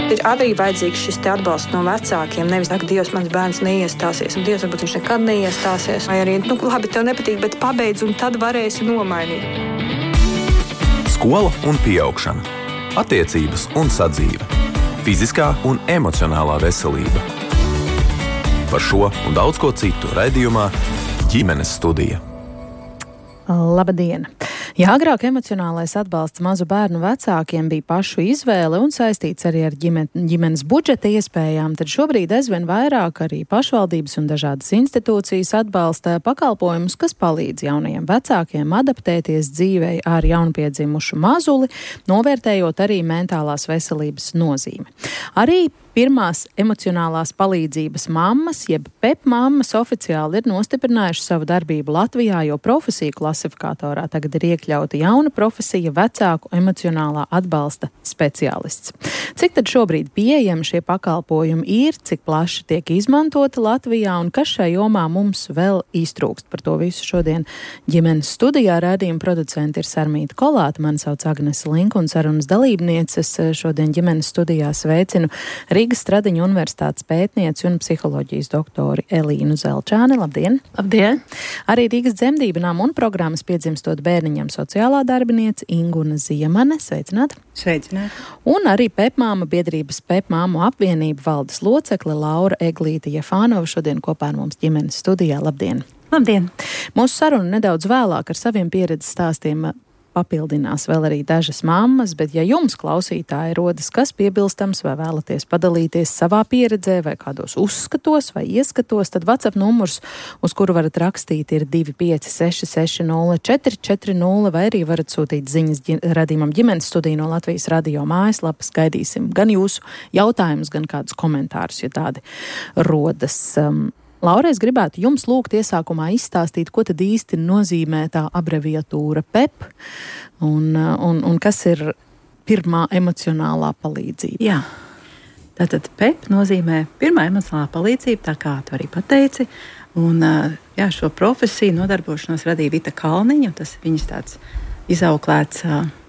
Ir arī vajadzīgs šis te atbalsts no vecākiem. Nevis, ak, Dievs, mans bērns neiestāsies, un Dievs, varbūt viņš nekad neiestāsies. Vai arī, labi, tev nepatīk, bet pabeidz, un tad varēsi nomainīt. Skola un pieaugšana. Attiecības un sadzīve. Fiziskā un emocionālā veselība. Par šo un daudz ko citu raidījumā Ģimenes studija. Labdien! Ja agrāk emocionālais atbalsts mazu bērnu vecākiem bija pašu izvēle un saistīts arī ar ģimenes budžeta iespējām, tad šobrīd aizvien vairāk arī pašvaldības un dažādas institūcijas atbalsta pakalpojumus, kas palīdz jaunajiem vecākiem adaptēties dzīvei ar jaunpiedzimušu mazuli, novērtējot arī mentālās veselības nozīmi. Arī pirmās emocionālās palīdzības mammas, jeb PEP mammas, oficiāli ir nostiprinājuši savu darbību Latvijā, jo profesiju klasifikatorā tagad ir iekļauta jauna profesija vecāku emocionālā atbalsta speciālists. Cik tad šobrīd pieejami šie pakalpojumi ir, cik plaši tiek izmantoti Latvijā un kas šai jomā mums vēl iztrūkst? Par to visu šodien ģimenes studijā raidījuma producenti ir Sarmīta Kolāta, mani sauc Agnese Linka un sarunas dalībnieces šodien ģimenes studijā sveicinu Rīgas Stradiņu universitātes pētnieci un psiholoģijas doktori Elīnu Zelčāni. Labdien! Labdien! Arī Rīgas dzemdību nama un programmas Piedzimstot bērniņam sociālā darbiniece Inguna Ziemane. Sveicināti! Sveicināti! Un arī PEPmāma biedrības PEPmāmu apvienība valdes locekle Laura Eglīte Jefānova šodien kopā ar mums ģimenes studijā. Labdien! Labdien! Mūsu saruna nedaudz vēlāk ar saviem pieredzes stāstiem papildinās vēl arī dažas mammas, bet ja jums, klausītāji, rodas kas piebilstams vai vēlaties padalīties savā pieredzē vai kādos uzskatos vai ieskatos, tad WhatsApp numurs, uz kuru varat rakstīt, ir 25660 vai arī varat sūtīt ziņas radījumam Ģimenes studiju no Latvijas radio mājaslapas. Gaidīsim gan jūsu jautājumus, gan kādus komentārus, ja tādi rodas. Laura, es gribētu jums lūgt iesākumā izstāstīt, ko tad īsti nozīmē tā abreviatūra PEP un kas ir pirmā emocionālā palīdzība. Jā, tātad PEP nozīmē pirmā emocionālā palīdzība, tā kā tu arī pateici. Un jā, šo profesiju nodarbošanos radīja Vita Kalniņa, tas ir viņas tāds izauklēts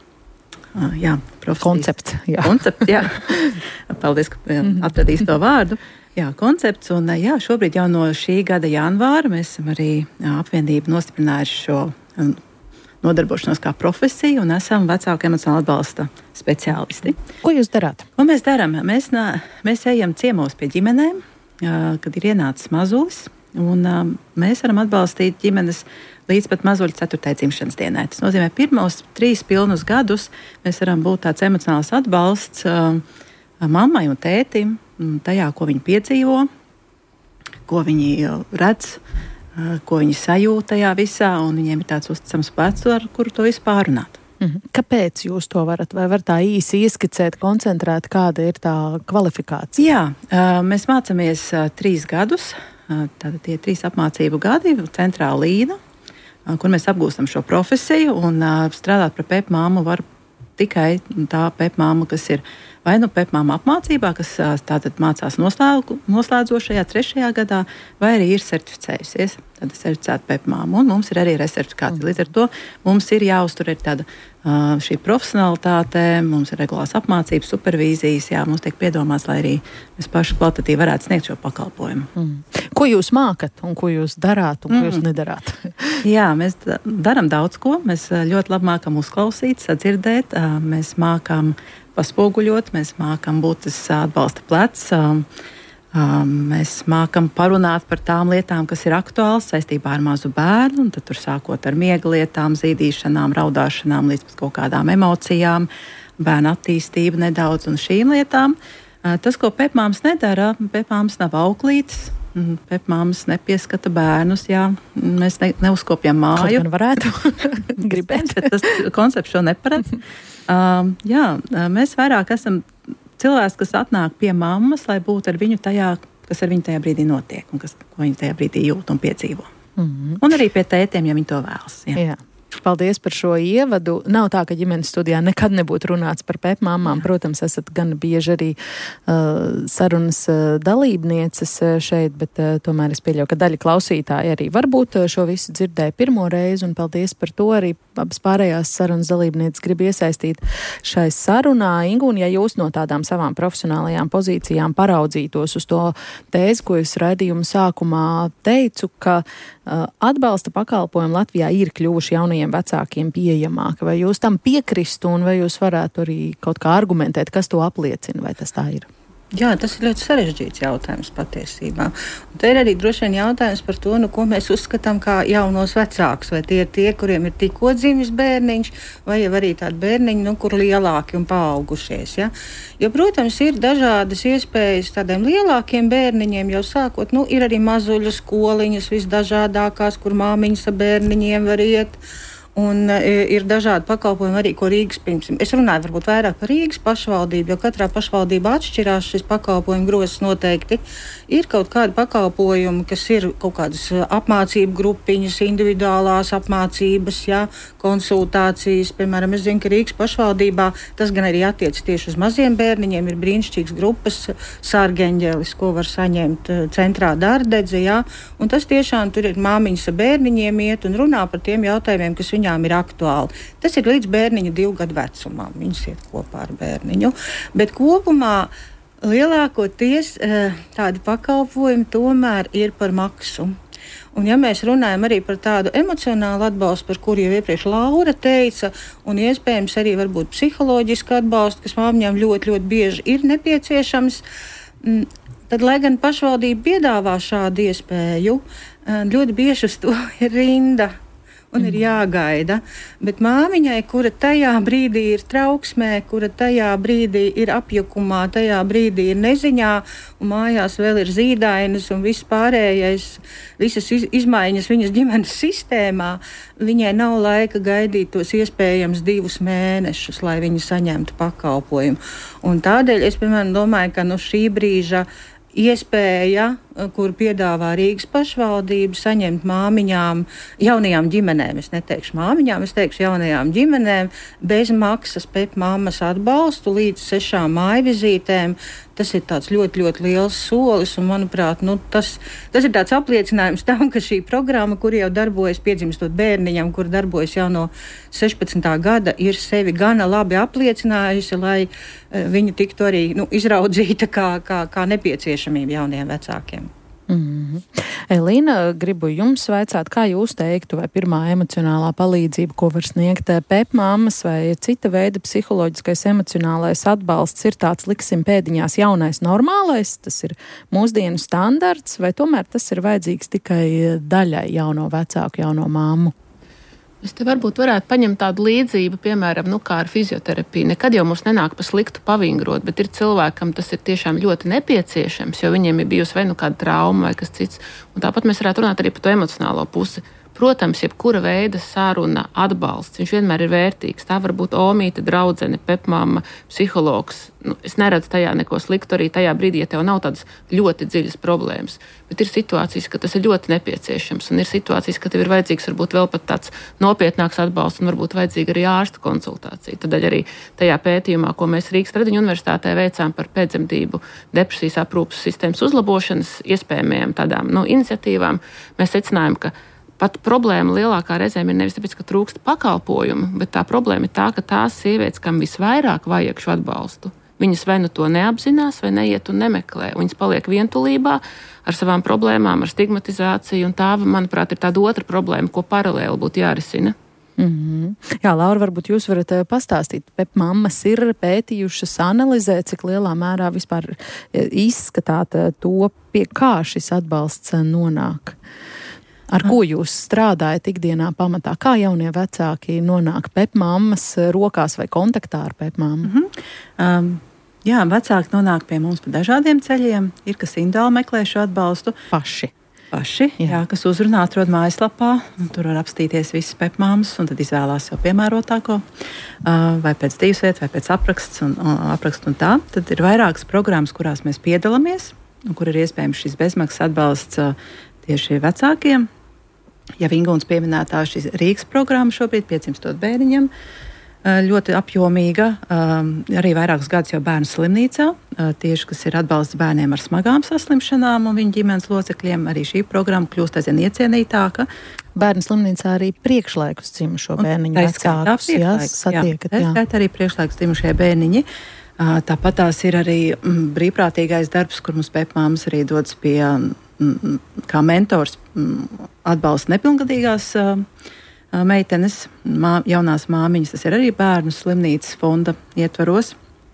koncepts. Koncepts, jā. Paldies, ka atradīs to vārdu. Jā, koncepts, un jā, šobrīd jau no šī gada janvāra mēs esam arī apvienību nostiprinājuši šo nodarbošanos kā profesiju un esam vecāku emocionālu atbalsta speciālisti. Ko jūs darāt? Ko mēs darām? Mēs ejam ciemos pie ģimenēm, kad ir ienācis mazulis, un mēs varam atbalstīt ģimenes līdz pat mazuļa 4. dzimšanas dienai. Tas nozīmē, pirmos 3 pilnus gadus mēs varam būt tāds emocionāls atbalsts mammai un tētim, tajā, ko viņi piedzīvo, ko viņi redz, ko viņi sajūt tajā visā, un viņiem ir tāds uzticams plecs, ar kuru to visu pārunāt. Kāpēc jūs to varat? Vai var tā īsi ieskicēt, koncentrēt, kāda ir tā kvalifikācija? Jā, mēs mācāmies 3 gadus, tātad tie 3 apmācību gadi, centrā Līna, kur mēs apgūstam šo profesiju, un strādāt par PEPmāmu var tikai tā PEPmāma, kas ir vai nu PEPmāma apmācībā, kas tātad mācās noslēdzošajā 3. gadā, vai arī ir certificējusies, tad certificēta PEPmāma, un mums ir arī resertifikāti. Līdz ar to mums ir jāuztur tāda šī profesionalitāte, mums ir regulās apmācības, supervīzijas, jā, mums tiek piedomāts, lai arī mēs paši kvalitatīvi varētu sniegt šo pakalpojumu. Ko jūs mākat un ko jūs darāt un ko jūs nedarāt? Jā, mēs darām daudz ko, mēs ļoti labi mākam uzklausīt, sadzirdēt, mēs mākam paspoguļot, mēs mākam būt tas atbalsta plecs, mēs mākam parunāt par tām lietām, kas ir aktuāls saistībā ar mazu bērnu, un tad tur sākot ar miega lietām, zīdīšanām, raudāšanām līdz kaut kādām emocijām, bērnu attīstību nedaudz un šīm lietām. Tas, ko PEPmāmas nedara, PEPmāmas nav auklītes, PEPmāmas nepieskata bērnus, jā, mēs neuzkopjam māju. Kaut gan varētu gribēt. Tas koncepts šo neparedz. Jā, mēs vairāk esam cilvēks, kas atnāk pie mammas, lai būtu ar viņu tajā, kas ar viņu tajā brīdī notiek un ko viņi tajā brīdī jūt un piedzīvo. Un arī pie tētiem, ja viņi to vēlas. Jā. Paldies par šo ievadu. Nav tā, ka ģimenes studijā nekad nebūtu runāts par PEP-māmām. Protams, esat gan bieži arī sarunas dalībnieces šeit, bet tomēr es pieļauju, ka daļa klausītāji arī varbūt šo visu dzirdēja pirmo reizi, un paldies par to. Arī abas pārējās sarunas dalībnieces grib iesaistīt šai sarunā. Ingu, un ja jūs no tādām savām profesionālajām pozīcijām paraudzītos uz to tēzi, ko es raidījuma sākumā teicu, ka atbalsta pakalpojumi Latvijā ir kļuvuši jaunajiem vecākiem pieejamāki. Vai jūs tam piekristu un vai jūs varētu arī kaut kā argumentēt, kas to apliecina, vai tas tā ir? Jā, tas ir ļoti sarežģīts jautājums patiesībā. Un te ir arī droši vien jautājums par to, ko mēs uzskatām kā jaunos vecākus. Vai tie ir tie, kuriem ir tikko dzimis bērniņš, vai arī tādi bērniņi, kur lielāki un paaugušies. Ja? Jo, protams, ir dažādas iespējas tādiem lielākiem bērniņiem jau sākot. Ir arī mazuļu skoliņas visdažādākās, kur māmiņas ar bērniņiem var iet. Un ir dažādi pakalpojumi arī, ko Rīgas pirms. Es runāju varbūt vairāk par Rīgas pašvaldību, jo katrā pašvaldībā atšķirās šis pakalpojumu grozs noteikti. Ir kaut kādi pakalpojumi, kas ir kaut kādas apmācību grupiņas, individuālās apmācības, konsultācijas. Piemēram, es zinu, ka Rīgas pašvaldībā tas gan arī attiec tieši uz maziem bērniņiem. Ir brīnišķīgs grupas Sārgeņģelis, ko var saņemt centrā Dārdedze, un tas tiešām tur ir māmiņas ar bērniņiem iet un runā par tiem jautājumiem, kas viņām ir aktuāli. Tas ir līdz bērniņa 2 gadu vecumam. Viņas iet kopā ar bērniņu. Bet kopumā lielākoties tādi pakalpojumi tomēr ir par maksu. Un ja mēs runājam arī par tādu emocionālu atbalstu, par kuru jau iepriekš Laura teica, un iespējams arī varbūt psiholoģisku atbalstu, kas māmiņām ļoti, ļoti bieži ir nepieciešams, tad, lai gan pašvaldība piedāvā šādu iespēju, ļoti bieži uz to ir rinda. Un ir jāgaida, bet māmiņai, kura tajā brīdī ir trauksmē, kura tajā brīdī ir apjukumā, tajā brīdī ir neziņā, un mājās vēl ir zīdainas un viss pārējais, visas izmaiņas viņas ģimenes sistēmā, viņai nav laika gaidīt tos iespējams 2 mēnešus, lai viņa saņemtu pakalpojumu. Un tādēļ es, piemēram, domāju, ka no šī brīža iespēja, kur piedāvā Rīgas pašvaldība, saņemt māmiņām, jaunajām ģimenēm, es neteikšu māmiņām, es teikšu jaunajām ģimenēm, bez maksas PEP-mammas atbalstu līdz 6 mājvizītēm. Tas ir tāds ļoti, ļoti liels solis, un, manuprāt, tas ir tāds apliecinājums tam, ka šī programma, kur jau darbojas piedzimstot bērniņam, kur darbojas jau no 16. gada, ir sevi gana labi apliecinājusi, lai viņa tiktu arī izraudzīta kā nepieciešamība jauniem vecākiem. Elīna, gribu jums vaicāt, kā jūs teiktu, vai pirmā emocionālā palīdzība, ko var sniegt PEP-mammas, vai cita veida psiholoģiskais emocionālais atbalsts ir tāds, liksim pēdiņās, jaunais normālais, tas ir mūsdienu standarts, vai tomēr tas ir vajadzīgs tikai daļai jauno vecāku, jauno māmu? Es te varbūt varētu paņemt tādu līdzību, piemēram, kā ar fizioterapiju. Nekad jau mums nenāk pa sliktu pavingrot, bet ir cilvēkam tas ir tiešām ļoti nepieciešams, jo viņiem ir bijusi vai kāda trauma vai kas cits. Un tāpat mēs varētu runāt arī par to emocionālo pusi. Protams, jebkura veida saruna, atbalsts, viņš vienmēr ir vērtīgs. Tā var būt omīte, draudzene, PEP-mamma, psihologs. Es neredzu tajā neko sliktu arī tajā brīdī, ja tev nav tādas ļoti dziļas problēmas. Bet ir situācijas, ka tas ir ļoti nepieciešams, un ir situācijas, ka tev ir vajadzīgs varbūt vēl pat tāds nopietnāks atbalsts un varbūt vajadzīga arī ārsta konsultācija. Tādēļ arī tajā pētījumā, ko mēs Rīgas Tradiņu universitātē veicām par pēcdzemdību depresijas aprūpes sistēmas uzlabošanas iespējamajām tādām iniciatīvām, mēs secinājām, ka pat problēma lielākā reizēm ir nevis tāpēc, ka trūkst pakalpojumu, bet tā problēma ir tā, ka tās sievietes, kam visvairāk vajag šo atbalstu, viņas vai to neapzinās, vai neiet un nemeklē. Viņas paliek vientulībā ar savām problēmām, ar stigmatizāciju, un tā, manuprāt, ir tāda otra problēma, ko paralēli būtu jārisina. Jā, Laura, varbūt jūs varat pastāstīt, PEP-mammas ir pētījušas, analizēt, cik lielā mērā vispār izskatāt to, pie kā šis atbalsts nonāk. Ar ko jūs strādājat ikdienā pamatā? Kā jaunie vecāki nonāk PEP-mammas rokās vai kontaktā ar PEP-mammu? Jā, vecāki nonāk pie mums pa dažādiem ceļiem. Ir, kas individuāli meklē šo atbalstu. Paši, jā, kas uzrunā, atrod mājaslapā. Tur var apstīties visas PEP-mammas un tad izvēlās jau piemērotāko. Vai pēc dzīvesvietas, vai pēc aprakstu un tā. Tad ir vairākas programmas, kurās mēs piedalāmies, un kur ir iespējams šis bezmaksas atbalsts tieši vecākiem. jau Ingūnas pieminētā šī Rīgas programma šobrīd 500 bērniņam. Ļoti apjomīga, arī vairākus gadus jau bērnu slimnīcā, tieši, kas ir atbalsts bērniem ar smagām saslimšanām un viņu ģimenes locekļiem. Arī šī programma kļūst aizvien iecienītāka. Bērnu slimnīcā arī priekšlaikus dzimušo bērniņu vecākus, satiekat. Tā arī priekšlaikus dzimušie bērniņi. Tāpat tās ir arī brīvprātīgais darbs, kur mums pēpmāmas arī dodas pie, kā mentors, atbalsta nepilngadīgās meitenes, jaunās māmiņas, tas ir arī bērnu slimnīcas fonda ietvaros.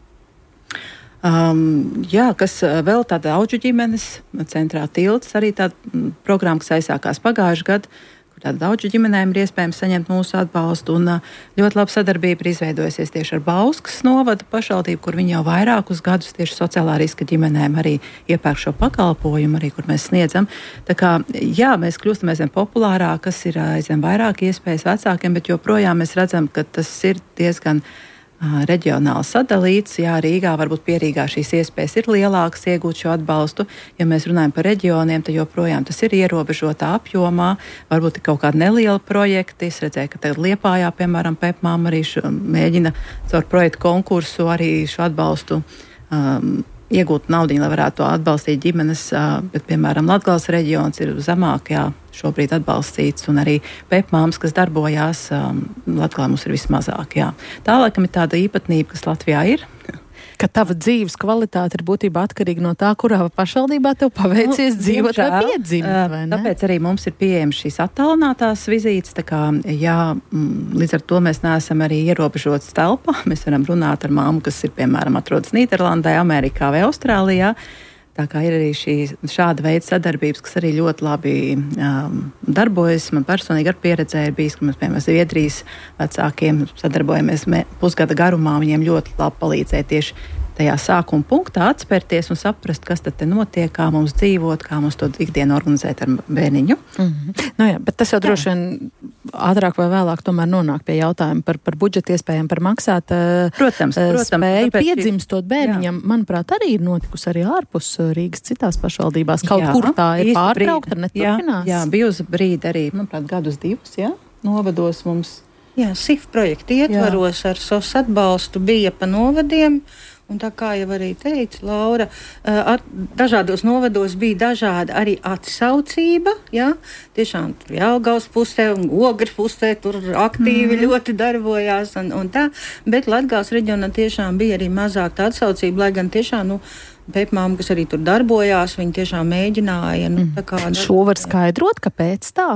Kas vēl tāda Audžu ģimenes centrā Tilts, arī tāda programma, kas aizsākās pagājuši gadu, kur tāda Audžu ģimenēm ir iespējams saņemt mūsu atbalstu, un ļoti laba sadarbība ir izveidojusies tieši ar Bauskas novada pašvaldību, kur viņi jau vairākus gadus tieši sociālā riska ģimenēm arī iepērk šo pakalpojumu, arī kur mēs sniedzam. Tā kā, mēs kļūstam aizvien populārāk, kas ir aizvien vairāk iespējas vecākiem, bet joprojām mēs redzam, ka tas ir diezgan reģionāli sadalīts. Rīgā, varbūt Pierīgā šīs iespējas ir lielākas iegūt šo atbalstu. Ja mēs runājam par reģioniem, tad joprojām tas ir ierobežotā apjomā. Varbūt ir kaut kādi nelieli projekti. Es redzēju, ka tagad Liepājā, piemēram, pēpmām arī mēģina caur projektu konkursu arī šo atbalstu iegūt naudiņu, lai varētu to atbalstīt ģimenes, bet, piemēram, Latgales reģions ir zemāk, šobrīd atbalstīts, un arī pēpmāmas, kas darbojās, Latgalē mums ir vismazāk, Tā, laikam, ir tāda īpatnība, kas Latvijā ir. Ka tava dzīves kvalitāte ir būtībā atkarīga no tā, kurā pašvaldībā tev paveicies dzīvot vai piedzimt, vai ne? Tāpēc arī mums ir pieejams šīs attālinātās vizītes, tā kā, līdz ar to mēs neesam arī ierobežotas telpā. Mēs varam runāt ar māmu, kas ir, piemēram, atrodas Nīderlandē, Amerikā vai Austrālijā. Tā kā ir arī šāda veida sadarbības, kas arī ļoti labi darbojas. Man personīgi ar pieredzē ir bijis, ka mēs, piemēram, Zviedrijas vecākiem sadarbojamies pusgada garumā. Viņiem ļoti labi palīdzēja tieši tajā sākuma punktā atspērties un saprast, kas tad te notiek, kā mums dzīvot, kā mums to ikdienu organizēt ar bērniņu. Bet tas jau droši vien ātrāk vai vēlāk tomēr nonāk pie jautājuma par budžeta iespējām, par maksāt protams, spēju piedzimstot bērniņam. Manuprāt, arī ir notikusi arī ārpus Rīgas citās pašvaldībās. Kaut kur tā ir pārtraukta, neturpinās. Bija uz brīdi arī, manuprāt, gadus divus, novados mums. SIF projekta ietvaros ar SOS atbalstu bija pa novadiem. Un tā kā jau arī teica Laura, dažādos novados bija dažāda arī atsaucība. Tiešām tur Jelgavas pusē un Ogres pusē tur aktīvi ļoti darbojās un tā. Bet Latgales reģionā tiešām bija arī mazāk tā atsaucība, lai gan tiešām, pēpmāma, kas arī tur darbojās, viņi tiešām mēģināja. Šo var skaidrot, kāpēc tā?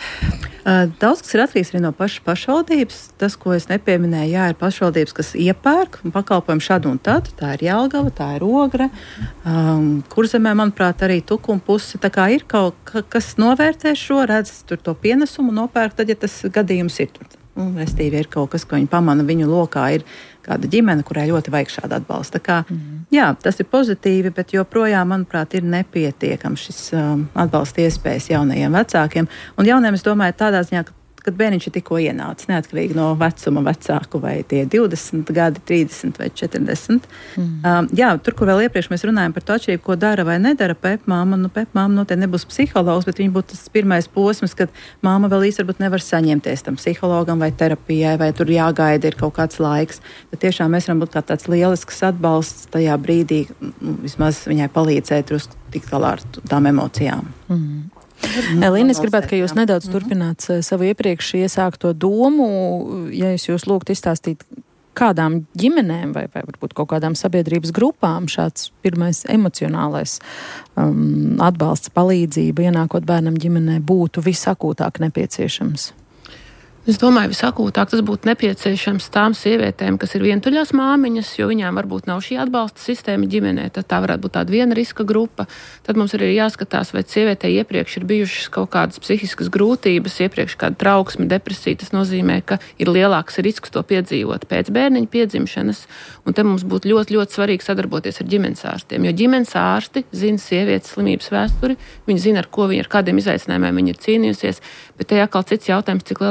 Daudz kas ir atkarīgs arī no pašvaldības. Tas, ko es nepieminēju, ir pašvaldības, kas iepērk pakalpojumu šādu un tādu. Tā ir Jelgava, tā ir Ogre, Kurzemē, manuprāt, arī Tukuma puse. Tā kā ir kaut kas novērtē šo, redz tur to pienesumu un nopērk, tad, ja tas gadījums ir tur. Restīvi ir kaut kas, ko viņi pamana viņu lokā, ir kāda ģimene, kurai ļoti vajag šādu atbalstu. Tā kā, tas ir pozitīvi, bet joprojām, manuprāt, ir nepietiekams šis atbalsta iespējas jaunajiem vecākiem. Un jauniem, es domāju, tādā ziņā, kad bērniņš ir tikko ienācis, neatkarīgi no vecuma vecāku, vai tie 20 gadi, 30 vai 40. Tur, kur vēl iepriekš mēs runājam par to atšķirību, ko dara vai nedara pēpmāma, pēpmāma noteikti nebūs psihologs, bet viņa būtu tas pirmais posms, kad māma vēl īsti varbūt nevar saņemties tam psihologam vai terapijai, vai tur jāgaida ir kaut kāds laiks. Tad tiešām mēs varam būt kā tāds lielisks atbalsts tajā brīdī, vismaz viņai palīdzēt tikt galā ar tām emocijām. Elīna, es gribētu, ka jūs nedaudz turpināt savu iepriekš iesākto domu, ja es jūs lūgtu izstāstīt, kādām ģimenēm vai varbūt kaut kādām sabiedrības grupām šāds pirmais emocionālais atbalsts, palīdzība, ienākot bērnam ģimenē, būtu visakūtāk nepieciešams. Es domāju, visakūtāk tas būtu nepieciešams tām sievietēm, kas ir vientuļās māmiņas, jo viņām varbūt nav šī atbalsta sistēma ģimenē. Tad tā varētu būt tāda viena riska grupa. Tad mums arī jāskatās, vai sievietei iepriekš ir bijušas kaut kādas psihiskas grūtības, iepriekš kāda trauksme, depresija. Tas nozīmē, ka ir lielāks risks to piedzīvot pēc bērniņa piedzimšanas. Un te mums būtu ļoti, ļoti svarīgi sadarboties ar ģimenes ārstiem, jo ģimenes ārsti zina sievietes slimības vēsturi, viņi zina, ar kādiem izaicinājumiem viņi ir cīnījusies, bet te atkal cits jautājums, cik lielā mērā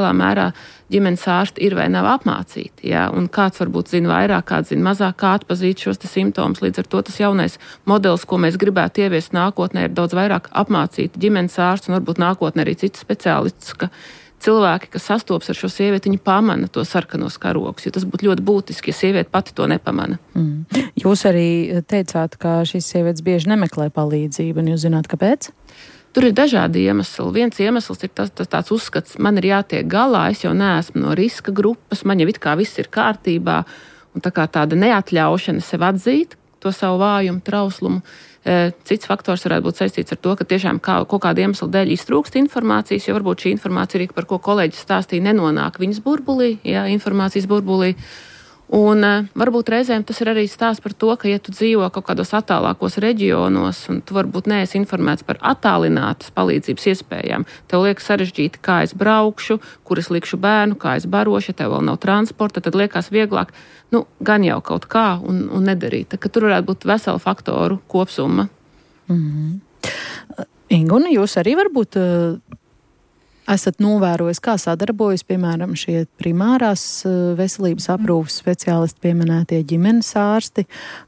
ģimenes ārsti ir vai nav apmācīti. Ja? Un kāds varbūt zina vairāk, kāds zina mazāk, kā atpazīt šos simptomus. Līdz ar to tas jaunais modelis, ko mēs gribētu ieviest nākotnē, ir daudz vairāk apmācīti ģimenes ārsti un varbūt nākotnē arī citu speciālistus, ka cilvēki, kas sastopas ar šo sievieti, viņi pamana to sarkanos karogus, jo tas būtu ļoti būtiski, ja sieviete pati to nepamana. Jūs arī teicāt, ka šīs sievietes bieži nemeklē palīdzību, un jūs zināt, kāpēc? Tur ir dažādi iemesli. Viens iemesls ir tas tāds uzskats, man ir jātiek galā, es jau neesmu no riska grupas, man jau it kā viss ir kārtībā, un tā kā tāda neatļaušana sev atzīt to savu vājumu, trauslumu. Cits faktors varētu būt saistīts ar to, ka tiešām kaut kāda iemesla dēļ iztrūkst informācijas, jo varbūt šī informācija, par ko kolēģis stāstīja, nenonāk viņas burbulī, informācijas burbulī. Un varbūt reizēm tas ir arī stāsts par to, ka, ja tu dzīvo kaut kādos attālākos reģionos un tu varbūt neesi informēts par attālinātas palīdzības iespējām, tev liekas sarežģīti, kā es braukšu, kur es likšu bērnu, kā es barošu, ja tev vēl nav transporta, tad liekas vieglāk, gan jau kaut kā un nedarīt. Tā, ka tur varētu būt vesela faktoru kopsumma. Inguna, jūs arī varbūt esat novērojis, kā sadarbojas, piemēram, šie primārās veselības aprūpes speciālisti pieminētie ģimenes ārsti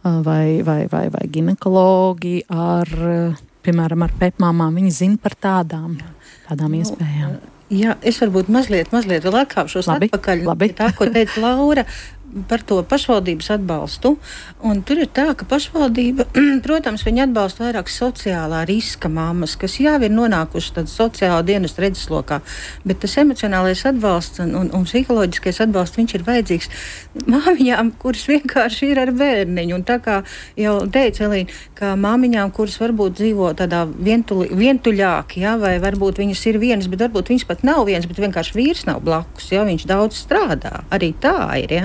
vai ginekologi ar, piemēram, ar pepmāmām. Viņi zina par tādām iespējām. Jā, es varbūt mazliet vēl atkāpšos atpakaļ. Tā, ko teica Laura par to pašvaldības atbalstu. Un tur ir tā, ka pašvaldība, protams, viņi atbalsta vairāk sociālā riska mammas, kas jau ir nonākuši tad sociāla dienas redzeslokā. Bet tas emocionālais atbalsts un psiholoģiskais atbalsts, viņš ir vajadzīgs māmiņām, kuras vienkārši ir ar bērniņu. Un tā kā jau teica Elīna, ka māmiņām, kuras varbūt dzīvo tādā vientuļāk, vai varbūt viņas ir vienas, bet varbūt viņas pat nav vienas, bet vienkārši vīrs nav blakus, viņš daudz strādā. Arī tā ir,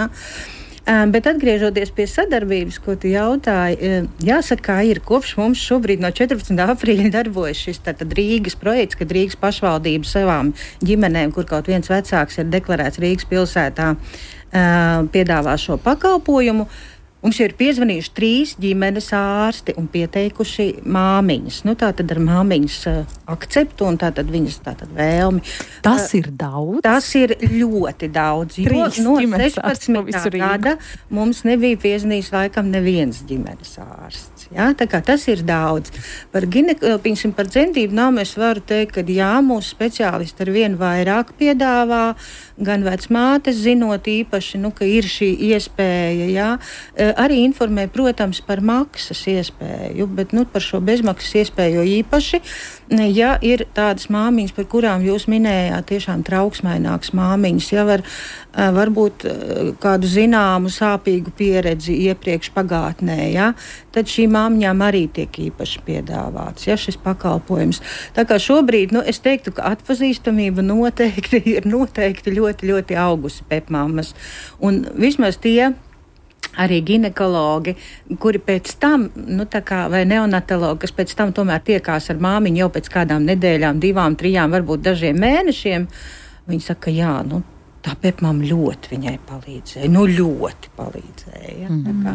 Bet atgriežoties pie sadarbības, ko tu jautāji, jāsaka, ir kopš mums šobrīd no 14. aprīļa darbojas šis Rīgas projekts, kad Rīgas pašvaldība savām ģimenēm, kur kaut viens vecāks ir deklarēts Rīgas pilsētā, piedāvā šo pakalpojumu. Mums jau ir piezvanījuši 3 ģimenes ārsti un pieteikuši māmiņas. Tātad ar māmiņas akceptu un tātad viņas vēlmi. Tas ir daudz? Tas ir ļoti daudz. Jo no 16. gada mums nebija piezvanījis laikam neviens ģimenes ārsts. Tā kā tas ir daudz. Par dzemdību nav, es varu teikt, ka mūsu speciālisti ar vien vairāk piedāvā, gan vecmātes zinot īpaši, ka ir šī iespēja, arī informē, protams, par maksas iespēju, bet par šo bezmaksas iespēju īpaši, ja ir tādas māmiņas, par kurām jūs minējāt, tiešām trauksmainākas māmiņas, varbūt kādu zināmu sāpīgu pieredzi iepriekš pagātnē, tad šīm māmiņām arī tiek īpaši piedāvāts, šis pakalpojums. Tā kā šobrīd, es teiktu, ka atpazīstamība noteikti ir ļoti, ļoti augusi pepmāmas. Un vismaz tie arī ginekologi, kuri pēc tam, vai neonatologi, kas pēc tam tomēr tiekās ar māmiņu jau pēc kādām nedēļām, 2, 3, varbūt dažiem mēnešiem, viņi saka, tā pepmāma ļoti viņai palīdzēja. Ļoti palīdzēja.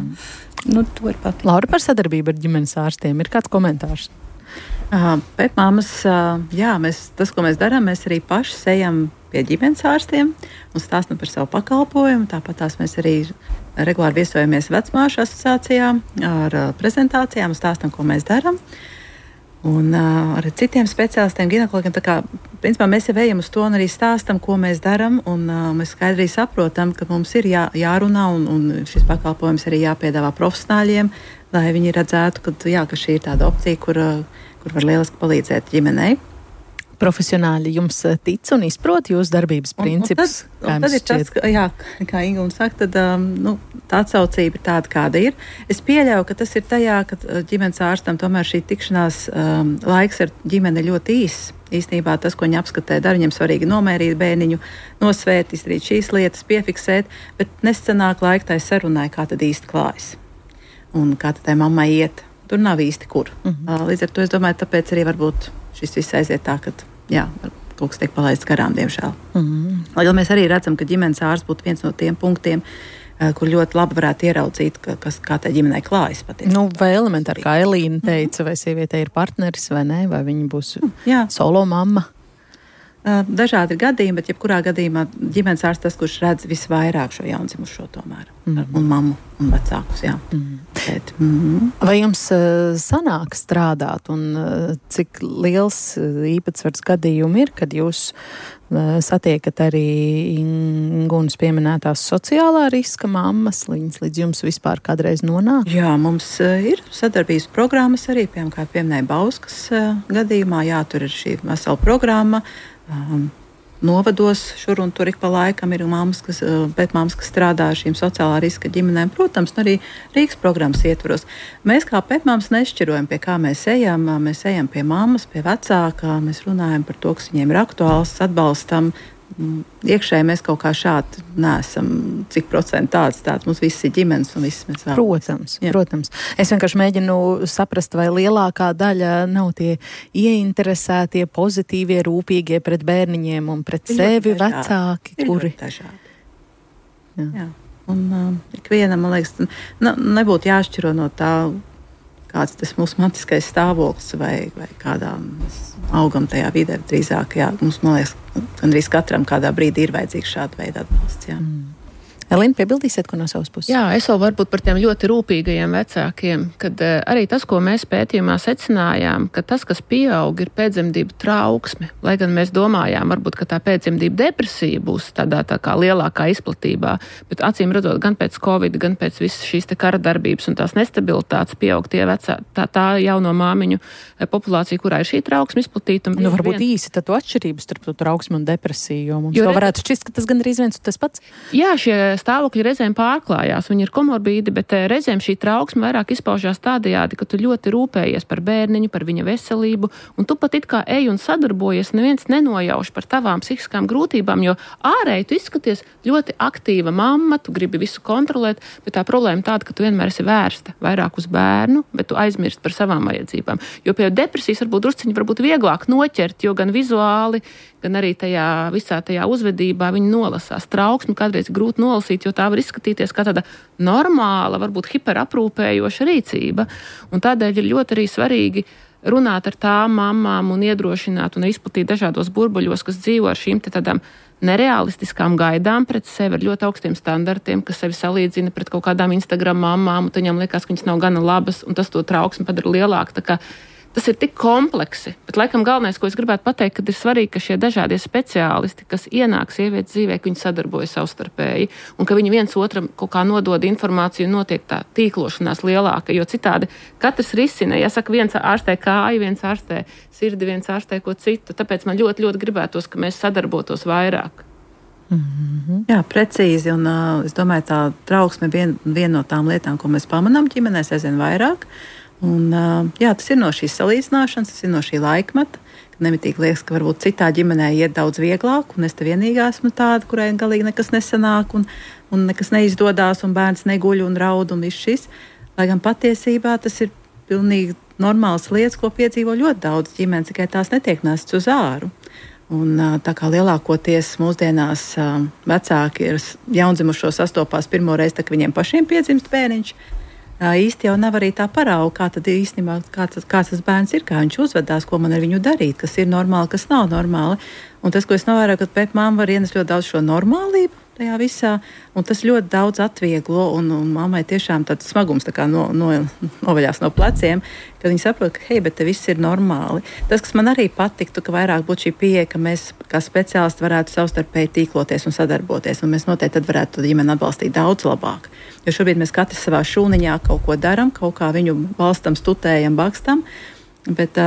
To ir pat. Laura, par sadarbību ar ģimenes ārstiem ir kāds komentārs? Pepmāmas, tas, ko mēs darām, mēs arī paši ejam pie ģimenes ārstiem un stāstam par savu pakalpojumu. Tāpat mēs arī regulāri viesojamies vecmāšu asociācijā ar prezentācijām un stāstam, ko mēs darām. Un ar citiem speciālistiem, ginekologiem, principā mēs jau ejam uz to un arī stāstam, ko mēs darām, un mēs skaidri saprotam, ka mums ir jārunā un šis pakalpojums arī jāpiedāvā profesionāļiem, lai viņi redzētu, ka šī ir tāda opcija, kur var lieliski palīdzēt ģimenei. Profesionāļi jums tic un izprot jūsu darbības principus? Tad ir tas, kā Inguna saka, tā atsaucība ir tāda, kāda ir. Es pieļauju, ka tas ir tajā, ka ģimenes ārstam tomēr šī tikšanās laiks ar ģimeni ļoti īss. Īstenībā tas, ko viņi apskatē, dara, viņam svarīgi nomērīt bērniņu, nosvērt, izdarīt šīs lietas, piefiksēt, bet nesanāk laika tai sarunai, kā tad īsti klājas. Un kā tad tai mammai iet. Tur nav īsti kur. Līdz ar to es domāju, tāpēc arī varbūt šis viss aiziet tā, ka kaut kas tiek palaists garām, diemžēl. Lai gan mēs arī redzam, ka ģimenes ārsts būtu viens no tiem punktiem, kur ļoti labi varētu ieraudzīt, kā tai ģimenei klājas patiesībā. Vai elementāri, kā Elīna teica, vai sievietei ir partneris vai nē, vai viņa būs solo mamma? Dažādi ir gadījumi, bet jebkurā gadījumā ģimenes ārsts tas, kurš redz visvairāk šo jaundzimušo tomēr. Un mammu un vecākus, jā. Vai jums sanāk strādāt un cik liels īpatsvars gadījumi ir, kad jūs satiekat arī Ingunas pieminētās sociālā riska mammas, līdz jums vispār kādreiz nonāk? Jā, mums ir sadarbības programmas arī, piemēram, kā pieminēja Bauskas gadījumā, jā, tur ir šī vesela programma, novados šur un tur ik pa laikam ir mammas, kas strādā ar šīm sociālā riska ģimenēm, protams, un arī Rīgas programmas ietvaros. Mēs kā pētmāmas nešķirojam, pie kā mēs ejam pie mammas, pie vecākā, mēs runājam par to, kas viņiem ir aktuāls, atbalstam. Iekšēji mēs kaut kā šādi neesam, cik procentu tāds mums viss ir ģimenes un viss mēs vēlamies. Protams. Es vienkārši mēģinu saprast, vai lielākā daļa nav tie ieinteresētie, pozitīvie, rūpīgie pret bērniņiem un pret sevi vecāki, kuri. Dažādi. Jā. Un ikvienam, man liekas, nebūtu jāšķiro no tā, kāds tas mūsu matiskais stāvoklis vai kādā augam tajā vidē. Drīzāk, jā, mums, man liekas, gandrīz katram kādā brīdī ir vajadzīgs šāda veida atbalsts. Jā. Elīna, piebildīsiet, ko no savas puses? Jā, es vēl varbūt par tiem ļoti rūpīgajiem vecākiem, kad arī tas, ko mēs pētījumā secinājām, ka tas, kas pieaug, ir pēcdzemdību trauksme. Lai gan mēs domājām, varbūt, ka tā pēcdzemdību depresija būs tādā tā kā lielākā izplatībā, bet acīm redzot, gan pēc Covid, gan pēc visas šīs te kara darbības un tās nestabilitātes pieaug tie tā jauno māmiņu populācija, kurā ir šī trauksme izplatīta. Varbūt īsi tad atšķirības starp trauksmi un depresiju, jo mums varētu šķist, ka tas gandrīz viens un tas pats. Jā, šie stāvokļi reizēm pārklājās, viņi ir komorbīdi, bet reizēm šī trauksme vairāk izpaužās tādējādi, ka tu ļoti rūpējies par bērniņu, par viņa veselību, un tu pat it kā ej un sadarbojies, neviens nenojauš par tavām psihiskām grūtībām, jo ārēji tu izskaties ļoti aktīva mamma, tu gribi visu kontrolēt, bet tā problēma tāda, ka tu vienmēr esi vērsta vairāk uz bērnu, bet tu aizmirsti par savām vajadzībām. Jo pie depresijas varbūt vieglāk noķert, jo gan vizuāli, gan arī visā tajā uzvedībā viņi nolasās. Trauksmi kādreiz grūti nolasīt, jo tā var izskatīties kā tāda normāla, varbūt hiperaprūpējoša rīcība. Un tādēļ ir ļoti arī svarīgi runāt ar tām mammām un iedrošināt un izplatīt dažādos burbuļos, kas dzīvo ar šīm tādām nereālistiskām gaidām pret sevi ar ļoti augstiem standartiem, kas sevi salīdzina pret kaut kādām Instagram mammām, un viņam liekas, ka viņas nav gana labas, un tas to trauksmi padara lielāku. Tā kā tas ir tik kompleksi, bet laikam galvenais, ko es gribētu pateikt, kad ir svarīgi, ka šie dažādie speciālisti, kas ienāk sievietes dzīvē, ka viņi sadarbojas savstarpēji un ka viņi viens otram kaut kā nodod informāciju un notiek tā tīklošanās lielāka, jo citādi katrs risina, saka, viens ārstē kāju, viens ārstē sirdi, viens ārstē ko citu, tāpēc man ļoti, ļoti gribētos, ka mēs sadarbotos vairāk. Jā, precīzi, un es domāju, tā trauksme viena no tām lietām, ko mēs pamanām ģimenēs aizvien vairāk. Un, jā, tas ir no šīs salīdzināšanas, tas ir no šī laikmeta, kad nemitīgi liekas, ka varbūt citā ģimenē iet daudz vieglāk, un es te vienīgā esmu tāda, kurai galīgi nekas nesanāk, un nekas neizdodas, un bērns neguļ un raud, un viss šis. Lai gan patiesībā tas ir pilnīgi normāls lietas, ko piedzīvo ļoti daudz ģimenes, tikai tās netiek nestas uz āru. Un, tā kā lielākoties mūsdienās vecāki ir jaundzimušo sastopās pirmo reizi, tā, ka viņiem pašiem piedzimst bērniņš, īsti jau nav arī tā parauga, kā tad īstenībā, kāds tas bērns ir, kā viņš uzvedās, ko man ar viņu darīt, kas ir normāli, kas nav normāli. Un tas, ko es novēroju, ka pētmāma var ienest ļoti daudz šo normālību tajā visā, un tas ļoti daudz atvieglo, un mammai tiešām tāds smagums tā kā novaļās no pleciem, kad viņi saprot, ka, hei, bet te viss ir normāli. Tas, kas man arī patiktu, ka vairāk būtu šī pieeja, ka mēs kā speciālisti varētu savstarpēji tīkloties un sadarboties, un mēs noteikti tad varētu ģimeni atbalstīt daudz labāk. Jo šobrīd mēs katrs savā šūniņā kaut ko daram, kaut kā viņu balstam, stutējam, bakstam, bet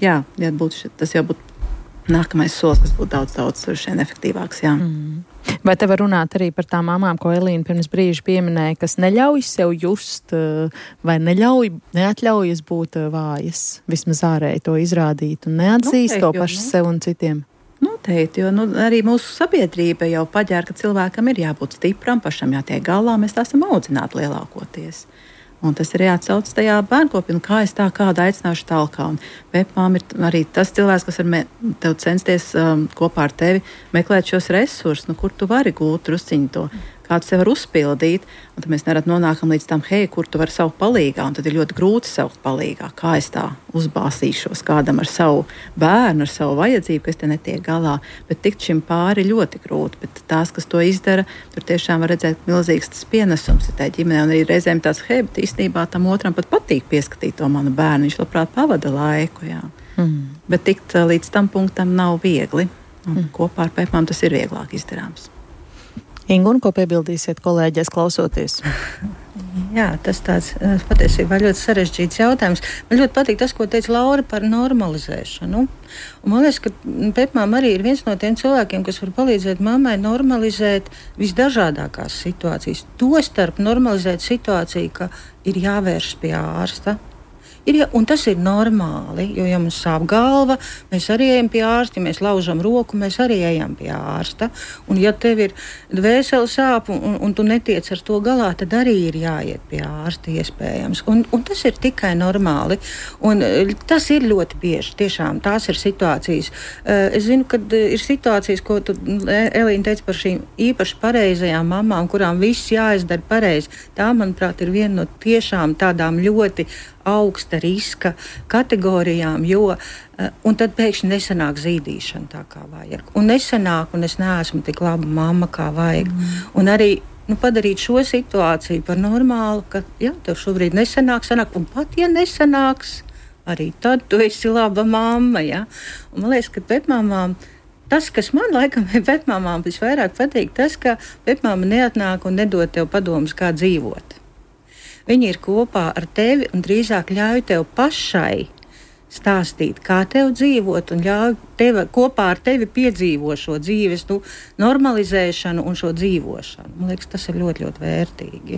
tas jau būtu nākamais solis, kas būtu daudz efektīvāks. Jā. Vai te var runāt arī par tām mamām, ko Elīna pirms brīža pieminēja, kas neļauj sev just vai neatļaujas būt vājas, vismaz ārēji to izrādīt un neatzīst to pašu sev un citiem? Noteikti, jo arī mūsu sabiedrība jau paģēra, ka cilvēkam ir jābūt stipram, pašam jātiek galā, mēs tā esam audzināti lielākoties. Un tas ir jāatsauc tajā bērnkopī, kā es kādu aicināšu talkā. Un pēpmām ir arī tas cilvēks, kas var tev censties kopā ar tevi meklēt šos resursus, kur tu vari gūt drusciņu to kā tu sev var uzpildīt, un tad mēs nerad nonākam līdz tam, hei, kur tu vari savu palīgā, un tad ir ļoti grūti saukt palīgā, kā es tā uzbāsīšos kādam ar savu bērnu, ar savu vajadzību, kas te netiek galā, bet tikt šim pāri ļoti grūti, bet tās, kas to izdara, tur tiešām var redzēt milzīgs tas pienesums ir tā ģimenē, un arī reizēm tāds, hei, bet īstenībā tam otram pat patīk pieskatīt to manu bērnu, viņš labprāt pavada laiku, jā. Bet tikt līdz tam punktam nav viegli, un kopā ar Pepmām tas ir vieglāk izdarāms. Ingu, ko piebildīsiet kolēģies klausoties? Jā, tas tāds patiesībā ļoti sarežģīts jautājums. Man ļoti patīk tas, ko teica Laura par normalizēšanu. Un man liekas, ka Pepmām arī ir viens no tiem cilvēkiem, kas var palīdzēt mammai normalizēt visdažādākās situācijas. Tostarp normalizēt situāciju, ka ir jāvēršas pie ārsta. Un tas ir normāli, jo, ja mums sāp galva, mēs arī ejam pie ārsta, ja mēs laužam roku, mēs arī ejam pie ārsta. Un, ja tev ir dvēsele sāp un tu netiec ar to galā, tad arī ir jāiet pie ārsta iespējams. Un tas ir tikai normāli. Un tas ir ļoti bieži, tiešām tās ir situācijas. Es zinu, ka ir situācijas, ko tu, Elīna, teica par šīm īpaši pareizajām mamām, kurām viss jāizdara pareizi. Tā, manuprāt, ir viena no tiešām tādām ļoti augsta riska kategorijām, un tad pēkšņi nesanāk zīdīšana tā, kā vajag. Un nesanāk, un es neesmu tik laba mamma, kā vajag. Un arī padarīt šo situāciju par normālu, ka jā, tev šobrīd sanāk, un pat ja nesanāks, arī tad tu esi laba mamma. Ja? Un man liekas, ka Pepmāmām tas, kas man laikam Pepmāmām visvairāk patīk, tas, ka Pepmāma neatnāk un nedod tev padomus, kā dzīvot. Viņi ir kopā ar tevi un drīzāk ļauj tev pašai stāstīt, kā tev dzīvot, un ļauj kopā ar tevi piedzīvo šo dzīves normalizēšanu un šo dzīvošanu. Man liekas, tas ir ļoti, ļoti vērtīgi.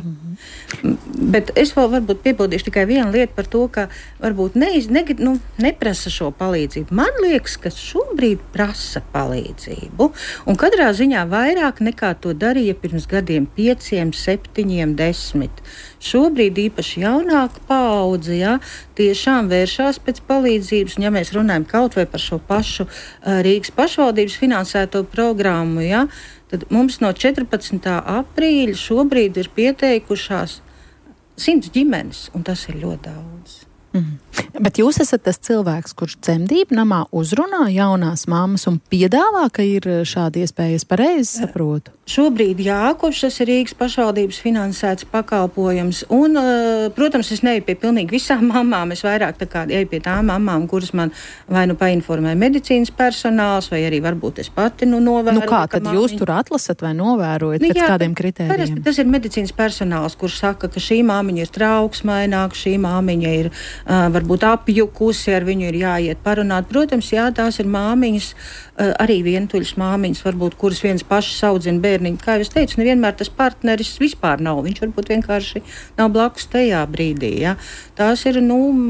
Bet es vēl varbūt piebildīšu tikai vienu lietu par to, ka varbūt neprasa šo palīdzību. Man liekas, ka šobrīd prasa palīdzību, un katrā ziņā vairāk nekā to darīja pirms gadiem 5, 7, 10. Šobrīd īpaši jaunāka paudze, tiešām vēršās pēc palīdzības, un ja mēs runājam kaut vai par šo pašu Rīgas pašvaldības finansēto programmu, tad mums no 14. aprīļa šobrīd ir pieteikušās 100 ģimenes, un tas ir ļoti daudz. Bet jūs esat tas cilvēks, kurš dzemdību namā uzrunā jaunās mammas un piedāvā, ka ir šāda iespēja, es pareizi saprotu? Šobrīd kopš tas ir Rīgas pašvaldības finansēts pakalpojums, un, protams, es neju pie pilnīgi visām mamām, es vairāk tā kā eju pie tām mamām, kuras man vai painformē medicīnas personāls, vai arī varbūt es pati novēroju. Kā tad jūs tur atlasat vai novērojat pēc kādiem kritērijiem? Tas ir medicīnas personāls, kurš saka, ka šī māmiņa ir trauksmaināka, šī māmiņa ir varbūt apjukusi, ar viņu ir jāiet parunāt. Protams, tās ir māmiņas, arī vientuļas māmiņas, varbūt, kuras viens pašas audzina bērniņu. Kā jau es teicu, nevienmēr tas partneris vispār nav. Viņš varbūt vienkārši nav blakus tajā brīdī. Ja? Tās ir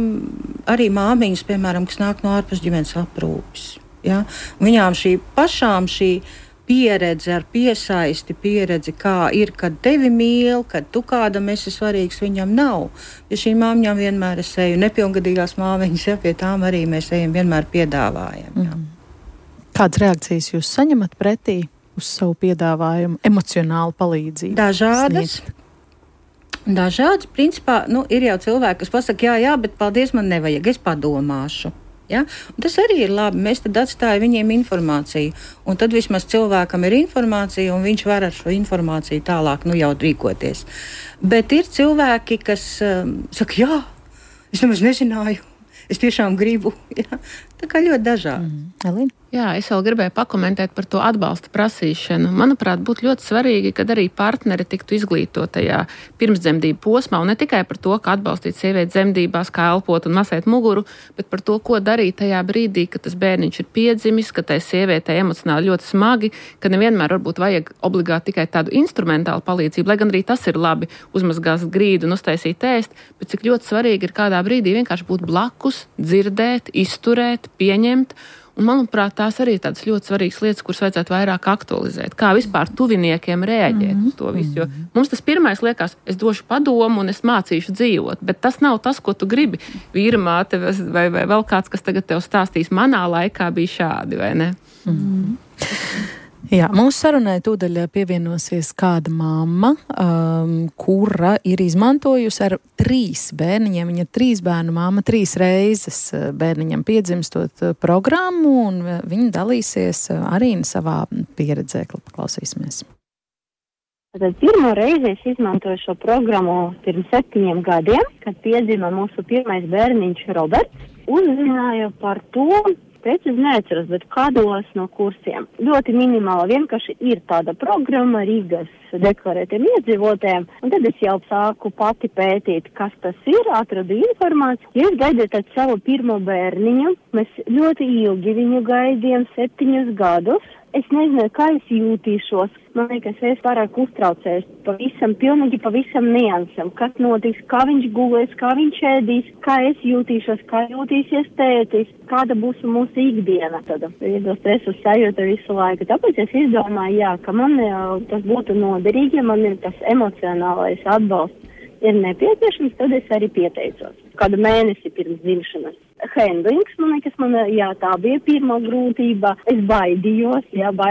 arī māmiņas, piemēram, kas nāk no ārpusģimenes aprūpes. Ja? Viņām pašām šī pieredze ar piesaisti, pieredze, kā ir, kad tevi mīl, kad tu kādam esi svarīgs, viņam nav. Pie šīm māmiņām vienmēr es eju, nepilngadīgās māmiņas, pie tām arī mēs ejam, vienmēr piedāvājam. Ja. Kādas reakcijas jūs saņemat pretī uz savu piedāvājumu, emocionālu palīdzību? Dažādas, principā, ir jau cilvēki, kas pasaka, jā, bet paldies, man nevajag, es padomāšu. Ja? Un tas arī ir labi. Mēs tad atstājam viņiem informāciju. Un tad vismaz cilvēkam ir informācija, un viņš var ar šo informāciju tālāk jau rīkoties. Bet ir cilvēki, kas saka, jā, es nemaz nezināju, es tiešām gribu. Ja? Tā kā ļoti dažādi. Elīna? Jā, es vēl gribēju pakomentēt par to atbalsta prasīšanu. Manuprāt, būtu ļoti svarīgi, kad arī partneri tiktu izglītotajā pirmsdzemdību posmā, un ne tikai par to, kā atbalstīt sievieti dzemdībās, kā elpot un masēt muguru, bet par to, ko darīt tajā brīdī, kad tas bērniņš ir piedzimis, ka tai sievietei emocionāli ļoti smagi, ka nevienmēr varbūt vajag obligāti tikai tādu instrumentālu palīdzību, lai gan arī tas ir labi uzmazgās grīdu un uztaisīt ēst, bet cik ļoti svarīgi ir kādā brīdī vienkārši būt blakus, dzirdēt, izturēt, pieņemt. Un, manuprāt, tās arī ir tādas ļoti svarīgas lietas, kuras vajadzētu vairāk aktualizēt. Kā vispār tuviniekiem reaģēt uz to visu. Jo mums tas pirmais liekas, es došu padomu un es mācīšu dzīvot, bet tas nav tas, ko tu gribi. Vīra māte vai vēl kāds, kas tagad tev stāstīs, manā laikā bija šādi, vai ne? Jā, mūsu sarunai tūdaļ pievienosies kāda mamma, kura ir izmantojusi ar 3 bērniņiem. Viņa 3 bērnu mamma 3 reizes bērniņam piedzimstot programmu, un viņa dalīsies arī savā pieredzē. Klausīsimies. Tad pirmo reizi es izmantoju šo programmu pirms 7 gadiem, kad piedzima mūsu pirmais bērniņš Roberts. Uzzināju par to, precīzi neatceros, bet kādos no kursiem. Ļoti minimāli vienkārši ir tāda programma Rīgas deklarētiem iedzīvotājiem, un tad es jau sāku pati pētīt, kas tas ir, atradu informāciju. Ja es gaidīju tad savu pirmo bērniņu, mēs ļoti ilgi viņu gaidījām 7 gadus. Es nezinu, kā es jūtīšos. Man liekas, es pārāk uztraucējos pilnīgi pavisam niansam. Kas notiks, kā viņš gulēs, kā viņš ēdīs, kā es jūtīšos, kā jūtīsies tētis, kāda būs mūsu ikdiena. Tad ir stresu sajūta visu laiku. Tāpēc es izdomāju, ka man tas būtu noderīgi, ja man ir tas emocionālais atbalsts ir nepieciešams, tad es arī pieteicos. Kādu mēnesi pirms dzimšanas. Handlings, man liekas, tā bija pirmā grūtība. Es baidījos,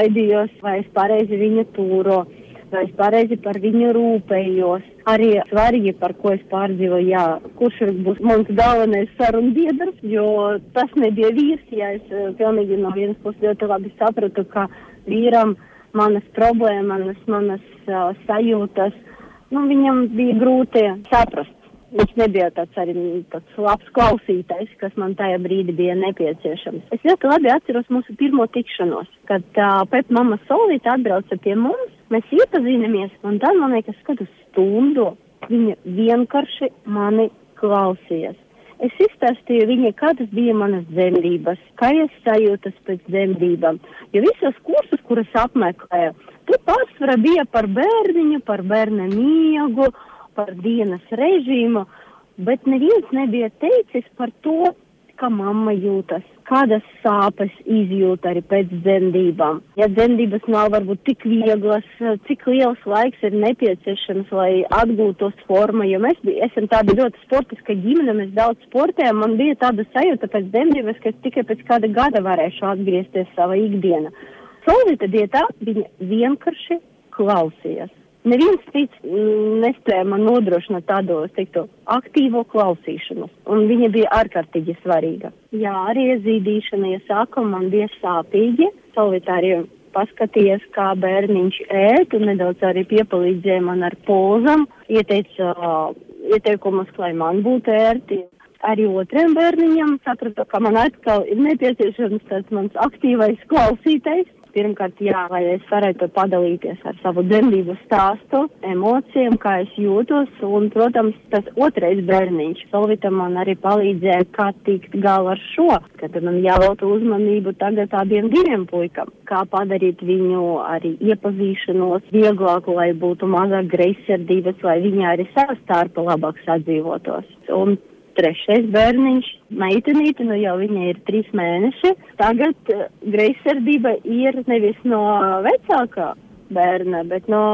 vai es pareizi viņu turo, vai es pareizi par viņu rūpējos. Arī svarīgi, par ko es pārdzīvoju, kurš būs mans galvenais sarunbiedrs, jo tas nebija vīrs, es pilnīgi no vienas puses ļoti labi sapratu, ka vīram manas problēmas, manas sajūtas, viņam bija grūti saprast. Viņš nebija tāds labs klausītājs, kas man tajā brīdī bija nepieciešams. Es ļoti labi atceros mūsu pirmo tikšanos, kad Pepa mamma Solvīta atbrauca pie mums, mēs iepazināmies, un tad, man liekas, kādu stundu viņa vienkārši mani klausījās. Es izstāstīju viņai, kādas bija manas dzemdības, kā es sajūtas pēc dzemdībām, jo visos kursus, kurus apmeklēju, tur pārsvarā bija par bērniņu, par bērna miegu, par dienas režīmu, bet neviens nebija teicis par to, kā mamma jūtas, kādas sāpes izjūt arī pēc dzemdībām. Ja dzemdības nav varbūt tik vieglas, cik liels laiks ir nepieciešams, lai atgūtos forma, jo mēs esam tāda ļoti sportiska ģimene, mēs daudz sportējam, man bija tāda sajūta pēc dzemdības, ka es tikai pēc kāda gada varēšu atgriezties savā ikdienā. Solvīta dietā viņa vienkārši klausījās. Neviens cits nespēja man nodrošināt tādu, aktīvo klausīšanu, un viņa bija ārkārtīgi svarīga. Jā, arī zīdīšana, sākumā man bija sāpīgi. Solvīta arī paskatījās, kā bērniņš ēd, un nedaudz arī piepalīdzēja man ar pozam, ieteica ieteikumus, lai man būtu ērti. Arī otriem bērniņam sapratu, ka man atkal ir nepieciešams tāds mans aktīvais klausītājs. Pirmkārt, lai es varētu padalīties ar savu dzemdību stāstu, emocijām, kā es jūtos, un, protams, tas otrais bērniņš. Solvīta man arī palīdzēja, kā tikt galā ar šo, kad man jāvelta uzmanību tagad abiem 2 puikam, kā padarīt viņu arī iepazīšanos vieglāku, lai būtu mazāk greizsirdības, lai viņi arī savā starpā labāk sadzīvotos. Un trešais bērniņš, meitenīte, jau viņai ir 3 mēneši. Tagad greizsirdība ir nevis no vecākā bērna, bet no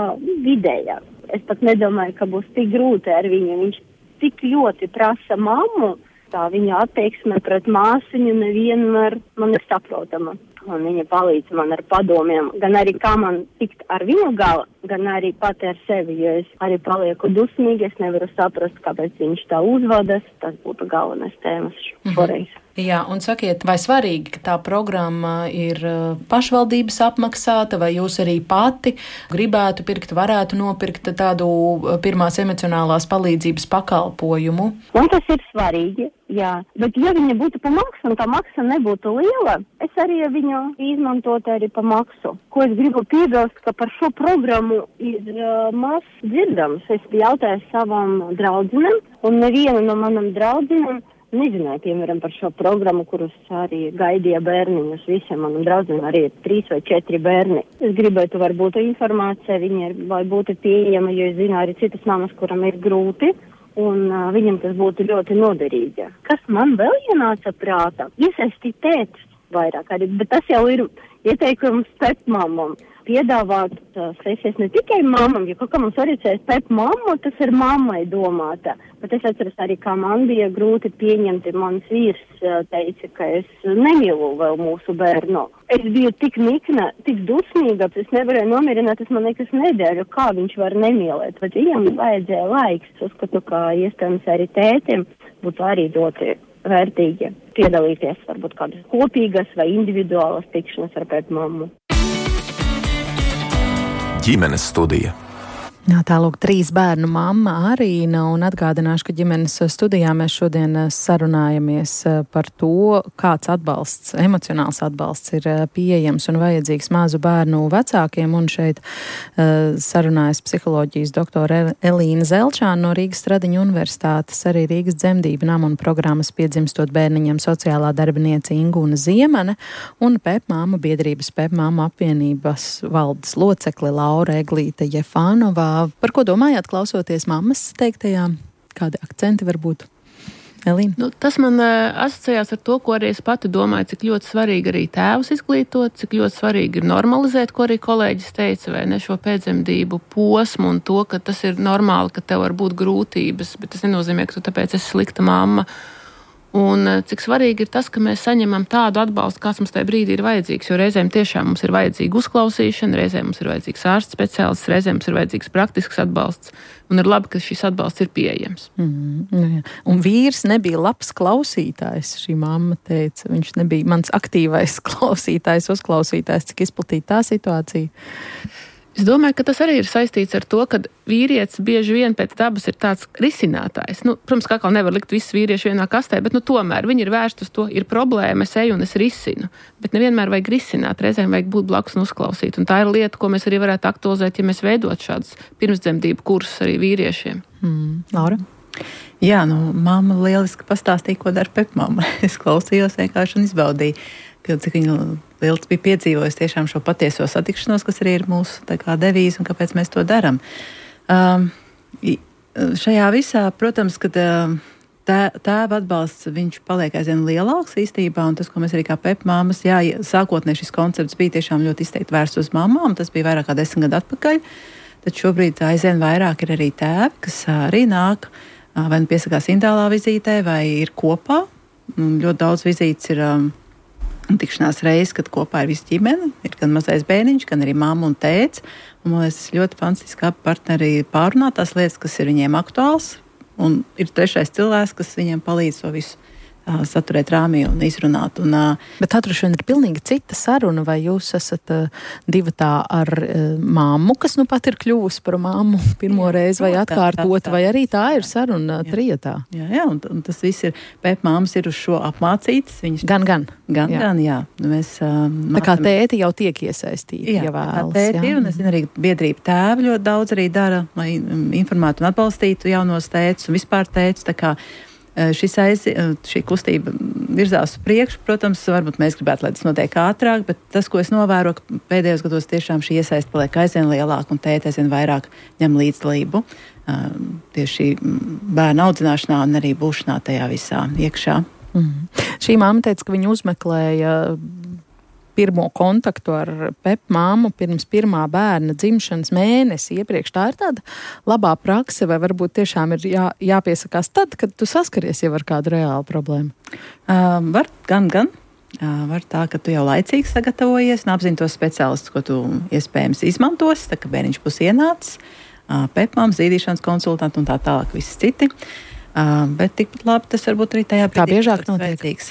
vidējā. Es pat nedomāju, ka būs tik grūti ar viņu. Viņš tik ļoti prasa mammu, tā viņa attieksme pret māsiņu nevienmēr man ir saprotama. Un viņa palīdz man ar padomiem, gan arī kā man tikt ar viņu galā, gan arī pati ar sevi, jo es arī palieku dusmīgi, es nevaru saprast, kāpēc viņš tā uzvedas. Tas būtu galvenais tēmas šoreiz. Jā, un sakiet, vai svarīgi, ka tā programma ir pašvaldības apmaksāta, vai jūs arī pati gribētu pirkt, varētu nopirkt tādu pirmās emocionālās palīdzības pakalpojumu? Man tas ir svarīgi, jā, bet ja viņa būtu pa maksu un tā maksa nebūtu liela, es arī viņu izmantotu arī pa maksu. Ko es gribu piebilst, ka par šo programmu ir maz dzirdams. Es jautāju savam draudzinam, un neviena no manam draudzinam nezināju, piemēram, par šo programmu, kurus arī gaidīja bērniņus. Visiem manam draudzenam arī ir 3 vai 4 bērni. Es gribētu varbūt informācija, viņi ir, vai būtu pieejama, jo es zinu arī citas mammas, kuram ir grūti, un viņam tas būtu ļoti noderīgi. Kas man vēl ienāca prātā? Iesaistīt tētis vairāk arī, bet tas jau ir ieteikums pēcmamam. piedāvāt sesijas ne tikai mammam, jo kaut kā mums orientējas pēc mammu, tas ir mammai domāta. Bet es atceros arī, kā man bija grūti pieņemt, mans vīrs teica, ka es nemīlu vēl mūsu bērnu. Es biju tik nikna, tik dusmīga, es nevarēju nomierināt, tas man nekas nedēļu, kā viņš var nemīlēt. Bet viņam vajadzēja laiks, uzskatu, kā iespējams arī tētim būtu arī ļoti vērtīgi piedalīties varbūt kādas kopīgas vai individuālas tikšanas ar pēcmammu. Ģimenes studija. Jā, tālūk 3 bērnu mamma Arīna, un atgādināšu, ka ģimenes studijā mēs šodien sarunājamies par to, kāds atbalsts, emocionāls atbalsts ir pieejams un vajadzīgs mazu bērnu vecākiem, un šeit sarunājas psiholoģijas doktora Elīna Zelčāna no Rīgas Stradiņu universitātes, arī Rīgas dzemdību nama un programmas Piedzimstot bērniņam sociālā darbiniece Ingūna Ziemane un pēpmāmu biedrības pēpmāmu apvienības valdes locekle Laura Eglīte Jefānovā. Par ko domājāt, klausoties mammas teiktajām? Kādi akcenti var būt? Elīna? Tas man asociējās ar to, ko arī es pati domāju, cik ļoti svarīgi arī tēvus izglītot, cik ļoti svarīgi ir normalizēt, ko arī kolēģis teica, vai ne, šo pēcdzemdību posmu un to, ka tas ir normāli, ka tev var būt grūtības, bet tas nenozīmē, ka tu tāpēc esi slikta mamma. Un cik svarīgi ir tas, ka mēs saņemam tādu atbalstu, kāds mums tajā brīdī ir vajadzīgs, jo reizēm tiešām mums ir vajadzīga uzklausīšana, reizēm mums ir vajadzīgs ārsts speciālists, reizēm mums ir vajadzīgs praktisks atbalsts, un ir labi, ka šis atbalsts ir pieejams. Un vīrs nebija labs klausītājs, šī mamma teica, viņš nebija mans aktīvais klausītājs, uzklausītājs, cik izplatīta tā situācija. Es domāju, ka tas arī ir saistīts ar to, ka vīrietis bieži vien pēc dabas ir tāds risinātājs. Protams, kā nevar likt visus vīrieši vienā kastē, bet tomēr viņi ir vērsti uz to, ir problēma, es eju un es risinu. Bet nevienmēr vajag risināt, reizēm vajag būt blakus un uzklausīt. Un tā ir lieta, ko mēs arī varētu aktualizēt, ja mēs veidot šādus pirmsdzemdību kursus arī vīriešiem. Laura? Jā, mamma lieliski pastāstīja, ko dara pēpmamma. Es klausījos vienkārši un izbaudīju, cik viņa liels bija piedzīvojis tiešām šo patieso satikšanos, kas arī ir mūsu devīze un kāpēc mēs to darām. Šajā visā, protams, kad tēva atbalsts, viņš paliek aizvien lielāks īstībā, un tas, ko mēs arī kā pēpmāmas, sākotnēji šis koncepts bija tiešām ļoti izteikti vērsts uz mamām, tas bija vairāk kā 10 gadu atpakaļ, tad šobrīd aizvien vairāk ir arī tēvi, kas arī nāk, vai nu piesakās individuālā vizītē, vai ir kopā. Ļoti daudz vizītes ir tikšanās reizes, kad kopā ir visa ģimene, ir gan mazais bērniņš, gan arī mamma un tēts. Un man liekas, ļoti fantastiski abi partneri pārunā tās lietas, kas ir viņiem aktuāls, un ir trešais cilvēks, kas viņiem palīdz to visu saturēt rāmī un izrunāt. Bet atrašana ir pilnīgi cita saruna, vai jūs esat divatā ar mammu, kas pat ir kļuvusi par mammu pirmo reizi, vai atkārtot, vai arī tā ir saruna trijotā? Jā, un tas viss ir, pēpmāmas ir uz šo apmācītas. Viņas Gan, jā. Mēs, tā kā tēti jau tiek iesaistīti, ja vēlas. Tēti ir, un es zinu, arī biedrība tēvi ļoti daudz arī dara, lai informētu un atbalstītu jaunos tētus un vispār tētus, tā kā šī kustība virzās uz priekšu. Protams, varbūt mēs gribētu, lai tas notiek ātrāk, bet tas, ko es novēroju, ka pēdējos gados tiešām šī iesaiste paliek aizvien lielāka un tēti aizvien vairāk ņem līdzdalību tieši bērnu audzināšanā un arī būšanā tajā visā iekšā. Šī mamma teica, ka viņa uzmeklēja pirmo kontaktu ar pēpmāmu pirms pirmā bērna dzimšanas mēnesi iepriekš. Tā ir tāda labā prakse, vai varbūt tiešām ir jāpiesakās tad, kad tu saskaries jau ar kādu reālu problēmu? Var gan. Var tā, ka tu jau laicīgi sagatavojies un apzini tos speciālistus, ko tu iespējams izmantosi, tā ka bērniņš būs ienācis, pēpmāmas, zīdīšanas konsultanti un tā tālāk visi citi. Bet tikpat labi tas varbūt arī tajā brīdī. Tā biežāk notiek?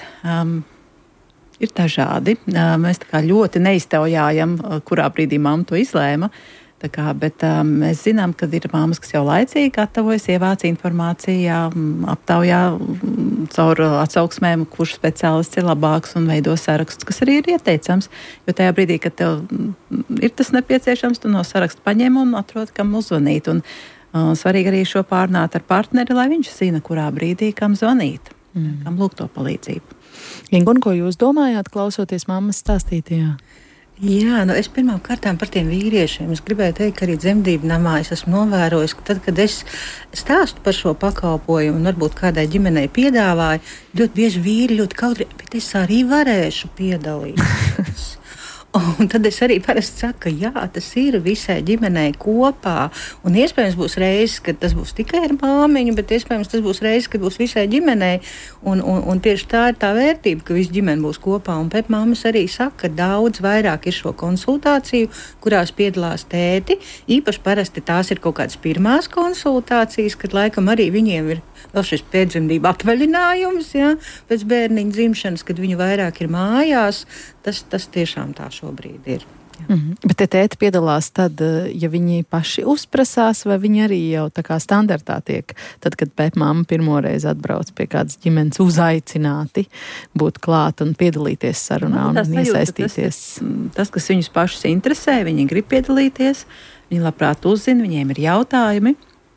Ir dažādi. Mēs tā kā ļoti neiztaujājam, kurā brīdī mamma to izlēma. Bet mēs zinām, ka ir mammas, kas jau laicīgi gatavojas, ievāc informācijā, aptaujā caur atsauksmēm, kurš speciālists ir labāks un veido sarakstus, kas arī ir ieteicams. Jo tajā brīdī, kad tev ir tas nepieciešams, tu no saraksta paņem un atrod, kam uzzvanīt. Un svarīgi arī šo pārnāt ar partneri, lai viņš zina, kurā brīdī kam zvanīt, kam lūgt to palīdzību. Ingūna, ko jūs domājāt, klausoties mammas stāstītajā? Jā, es pirmām kārtām par tiem vīriešiem. Es gribēju teikt, ka arī dzemdību namā es esmu novērojis, ka tad, kad es stāstu par šo pakalpojumu un varbūt kādai ģimenei piedāvāju, ļoti bieži vīri ļoti kautrīgi, bet es arī varēšu piedalīties. Un tad es arī parasti saku, ka jā, tas ir visai ģimenei kopā. Un iespējams būs reizes, kad tas būs tikai ar māmiņu, bet iespējams tas būs reizes, kad būs visai ģimenei. Un tieši tā ir tā vērtība, ka visa ģimene būs kopā. Un pēpmāmas arī saka, ka daudz vairāk ir šo konsultāciju, kurās piedalās tēti. Īpaši parasti tās ir kaut kādas pirmās konsultācijas, kad laikam arī viņiem ir vēl šis pēcdzemdību atvaļinājums, ja, pēc bērniņa dzimšanas, kad viņi vairāk ir mājās. Tas tiešām tā šobrīd ir. Bet te tēti piedalās tad, ja viņi paši uzprasās, vai viņi arī jau tā kā standartā tiek, tad, kad pēpmāma pirmoreiz atbrauc pie kādas ģimenes uzaicināti būt klāt un piedalīties sarunā un iesaistīties. Tas, kas viņus pašus interesē, viņi grib piedalīties, viņi labprāt uzzina, viņiem ir jautājumi.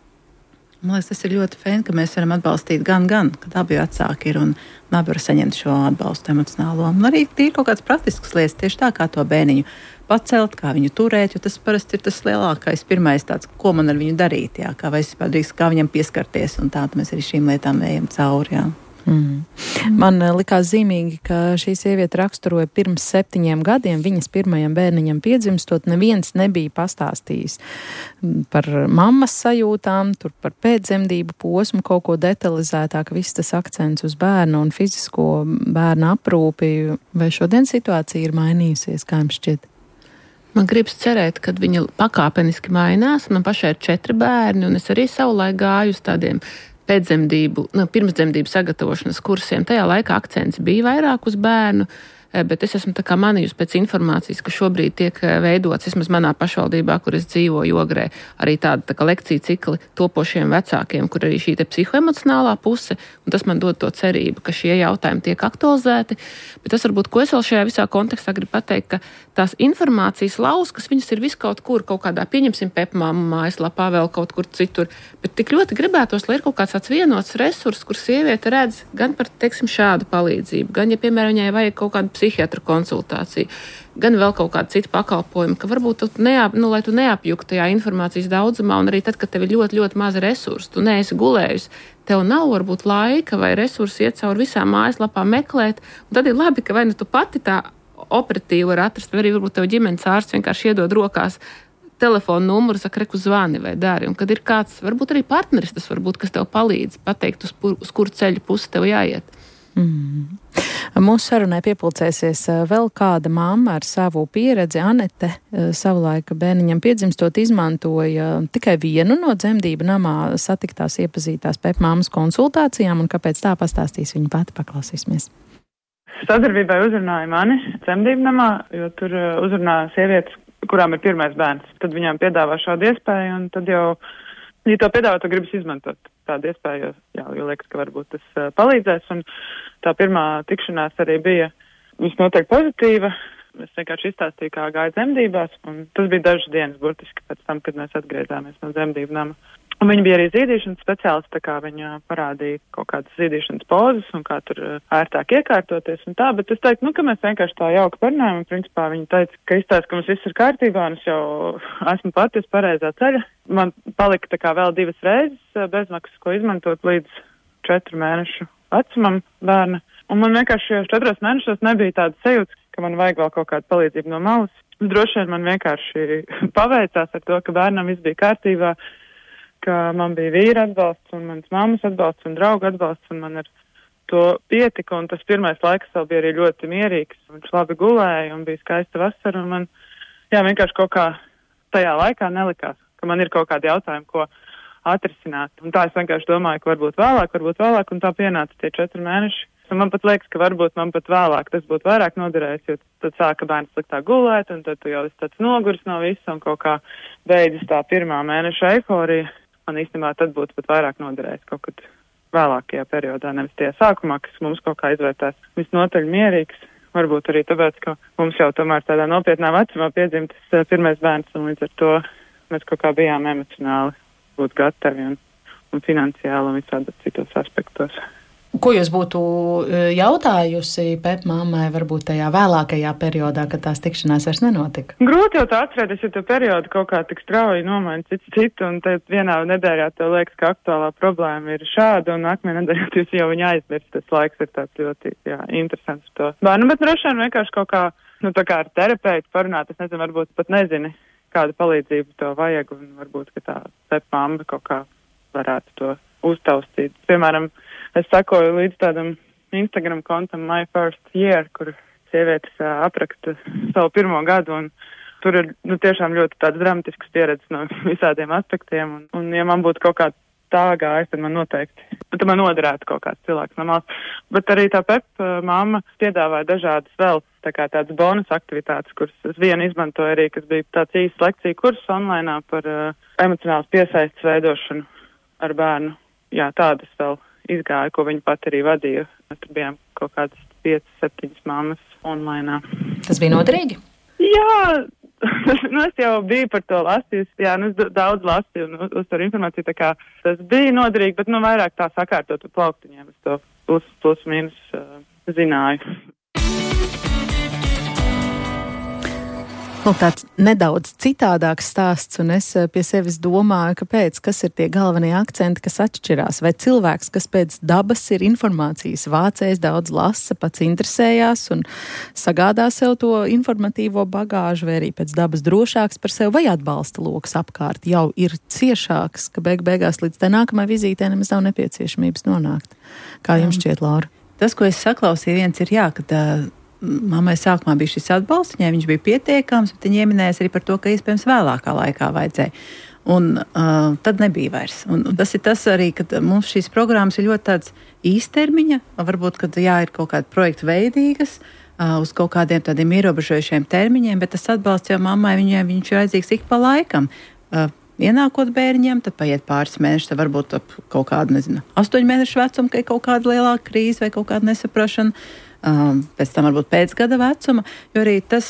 Man liekas, tas ir ļoti fēni, ka mēs varam atbalstīt gan, kad abi vecāki ir un abi var saņemt šo atbalstu emocionālo. Un arī ir kaut kāds praktisks lietas, tieši tā kā to bērniņu pacelt, kā viņu turēt, jo tas parasti ir tas lielākais pirmais tāds, ko man ar viņu darīt, jā, kā kā viņam pieskarties, un tā mēs arī šīm lietām ejam cauri, jā. Man likās zīmīgi, ka šī sieviete raksturoja pirms 7 gadiem, viņas pirmajam bērniņam piedzimstot, neviens nebija pastāstījis par mammas sajūtām, tur par pēcdzemdību posmu kaut ko detalizētāk, viss tas akcents uz bērnu un fizisko bērnu aprūpi. Vai šodien situācija ir mainījusies, kā jums šķiet? Man gribas cerēt, ka viņa pakāpeniski mainās. Man pašai ir 4 bērni, un es arī savulaik gāju uz tādiem pirmsdzemdību sagatavošanas kursiem. Tajā laikā akcents bija vairāk uz bērnu, bet es esmu tā kā manījusi pēc informācijas, ka šobrīd tiek veidots, vismaz manā pašvaldībā, kur es dzīvoju Ogrē, arī tāda tā kā lekciju cikli topošiem vecākiem, kur arī šī te psihoemocionālā puse, un tas man dod to cerību, ka šie jautājumi tiek aktualizēti. Bet tas varbūt, ko es vēl šajā visā kontekstā gribu pateikt, ka tās informācijas lauskas, viņas ir viskaut kur, kaut kādā, pieņemsim pēpmāmu mājaslapā, vēl kaut kur citur, bet tik ļoti gribētos, lai ir kaut kāds tāds vienots resurs, kur sieviete redz gan par, teiksim, šādu palīdzību, gan, ja, piemēram, viņai vajag kaut kādu psihiatra konsultāciju, gan vēl kaut kādu citu pakalpojumu, ka varbūt lai tu neapjuktu tajā informācijas daudzumā, un arī tad, kad tev ir ļoti, ļoti maza resursa, tu neesi gulējusi, tev nav varbūt laika vai resursi iet cauri visām mājaslapām meklēt, un tad ir labi, ka vai nu tu pati tā operatīvi var atrast, vai arī varbūt tev ģimenes ārsts vienkārši iedod rokās telefonu numuru, saka, reku zvani vai dari, un kad ir kāds, varbūt arī partneris, tas varbūt, kas tev palīdz pateikt, uz kuru ceļu pusi tev jāiet. Mūsu sarunai piepulcēsies vēl kāda mamma ar savu pieredzi. Anete savulaik bērniņam piedzimstot izmantoja tikai vienu no dzemdību namā satiktās iepazītās pēpmāmas konsultācijām, un kāpēc tā pastāstīs viņa pati, paklausīsimies. Sadarbībai uzrunāja mani dzemdību namā, jo tur uzrunāja sievietes, kurām ir pirmais bērns. Tad viņām piedāvā šādu iespēju, un tad jau, ja to piedāvā, to gribas izmantot tādu iespēju, jo liekas, ka varbūt tas palīdzēs. Un tā pirmā tikšanās arī bija visnotaļ pozitīva. Es vienkārši izstāstīju, kā gāja dzemdībās, un tas bija dažas dienas burtiski pēc tam, kad mēs atgriezāmies no dzemdību nama. Un viņa bija arī zīdīšanas speciālists, tā kā viņa parādīja kaut kādas zīdīšanas pozas un kā tur ērtāk iekārtoties un tā, bet es teiktu, ka mēs vienkārši tā jauki parunājam, un principā viņa teica, ka izstāsta, ka mums viss ir kārtībā, un es jau esmu pati uz pareizā ceļa. Man palika tā kā vēl 2 reizes bezmaksas, ko izmantot līdz 4 mēnešu vecumam bērna, un man vienkārši šajos 4 mēnešos nebija tāda sajūta, ka man vajag vēl kaut kādu palīdzību no malas. Droši vien man vienkārši paveicās ar to, ka bērnam viss bija kārtībā, ka man bija vīra atbalsts un manas mammas atbalsts un draugu atbalsts, un man ar to pietika, un tas pirmais laiks vēl bija arī ļoti mierīgs. Viņš labi gulēja un bija skaista vasara, un man vienkārši kaut kā tajā laikā nelikās, ka man ir kaut kādi jautājumi, ko atrisināt. Un tā es vienkārši domāju, ka varbūt vēlāk, un tā pienāca tie 4 mēneši. Un man pat liekas, ka varbūt man pat vēlāk tas būtu vairāk noderējis, jo tad sāka bērns sliktāk gulēt, un tad tu jau esi tāds noguris no visa, un kaut kā beidzas tā 1. mēneša eiforija. Man īstenībā tad būtu pat vairāk noderējis kaut kad vēlākajā periodā, nevis tie sākumā, kas mums kaut kā izvērtās visnotaļ mierīgs. Varbūt arī tāpēc, ka mums jau tomēr tādā nopietnā vecumā piedzimtas pirmais bērns, un līdz ar to mēs kaut kā bijām emocionāli būt gatavi un finansiāli un visādos citos aspektos. Ko jūs būtu jautājusi PEP mammai varbūt tajā vēlākajā periodā, kad tās tikšanās vairs nenotika? Grūti jau tā atcerēties, jo to periodu kaut kā tik strauji nomaina citu, un tad vienā nedēļā tev liekas, ka aktuālā problēma ir šāda, un nākamajā nedēļā jūs jau viņu aizmirst. Tas laiks ir tāds ļoti, interesants to bērnu, bet droši vien vienkārši kaut kā, tā kā ar terapeitu parunāt, es nezinu, varbūt pat nezini, kāda palīdzība to vajag, un varbūt, ka tā PEP mamma kaut kā varētu to uztaustīt. Piemēram, es sekoju līdz tādam Instagram kontam My First Year, kur sievietes apraksta savu pirmo gadu, un tur ir tiešām ļoti tāds dramatisks pieredzes no visādiem aspektiem, un ja man būtu kaut kā tā gājis, tad man noteikti, tad man noderētu kaut kāds cilvēks no malas. Bet arī tā PEP mamma piedāvāja dažādas vēl tādas bonus aktivitātes, kuras es vienu izmantoju arī, kas bija tāds īsts lekciju kurs online par emocionālas piesaistes veidošanu ar bērnu. Jā, tādas vēl izgāja, ko viņa pat arī vadīja. Tur bijām kaut kādas 5-7 mammas online. Tas bija noderīgi? Jā, es jau biju par to lasījis. Jā, es daudz lasīju un uztveru informāciju, tā kā tas bija noderīgi, bet vairāk tā sakārtot ar plauktiņiem. Es to plus mīnus zināju. Tāds nedaudz citādāks stāsts, un es pie sevis domāju, kāpēc, kas ir tie galvenie akcenti, kas atšķirās. Vai cilvēks, kas pēc dabas ir informācijas vācējs, daudz lasa, pats interesējās un sagādā sev to informatīvo bagāžu, vai arī pēc dabas drošāks par sevi, vai atbalsta lokus apkārt jau ir ciešāks, ka beigās līdz tā nākamai vizītē nemaz nav nepieciešamības nonākt. Kā jums šķiet, Laura? Tas, ko es saklausīju, viens ir ka mammai sākumā bija šis atbalsts, viņai viņš bija pietiekams, bet viņa ieminējas arī par to, ka iespējams vēlākā laikā vajadzēja. Un tad nebija vairs. Un tas ir tas arī, ka mums šīs programmas ir ļoti tāds īstermiņa, varbūt, kad ir kaut kādi projekti veidīgas, uz kaut kādiem tādiem ierobežojušiem termiņiem, bet tas atbalsts jau mammai, viņš ir vajadzīgs ik pa laikam. Ienākot bērņiem, tad paiet pāris mēneši, tad varbūt kaut kāda, 8 mēnešu vecuma, ka ir kaut kāda lielāka krīze vai kaut kāda nesaprašana. Pēc tam varbūt pēc gada vecuma, jo arī tas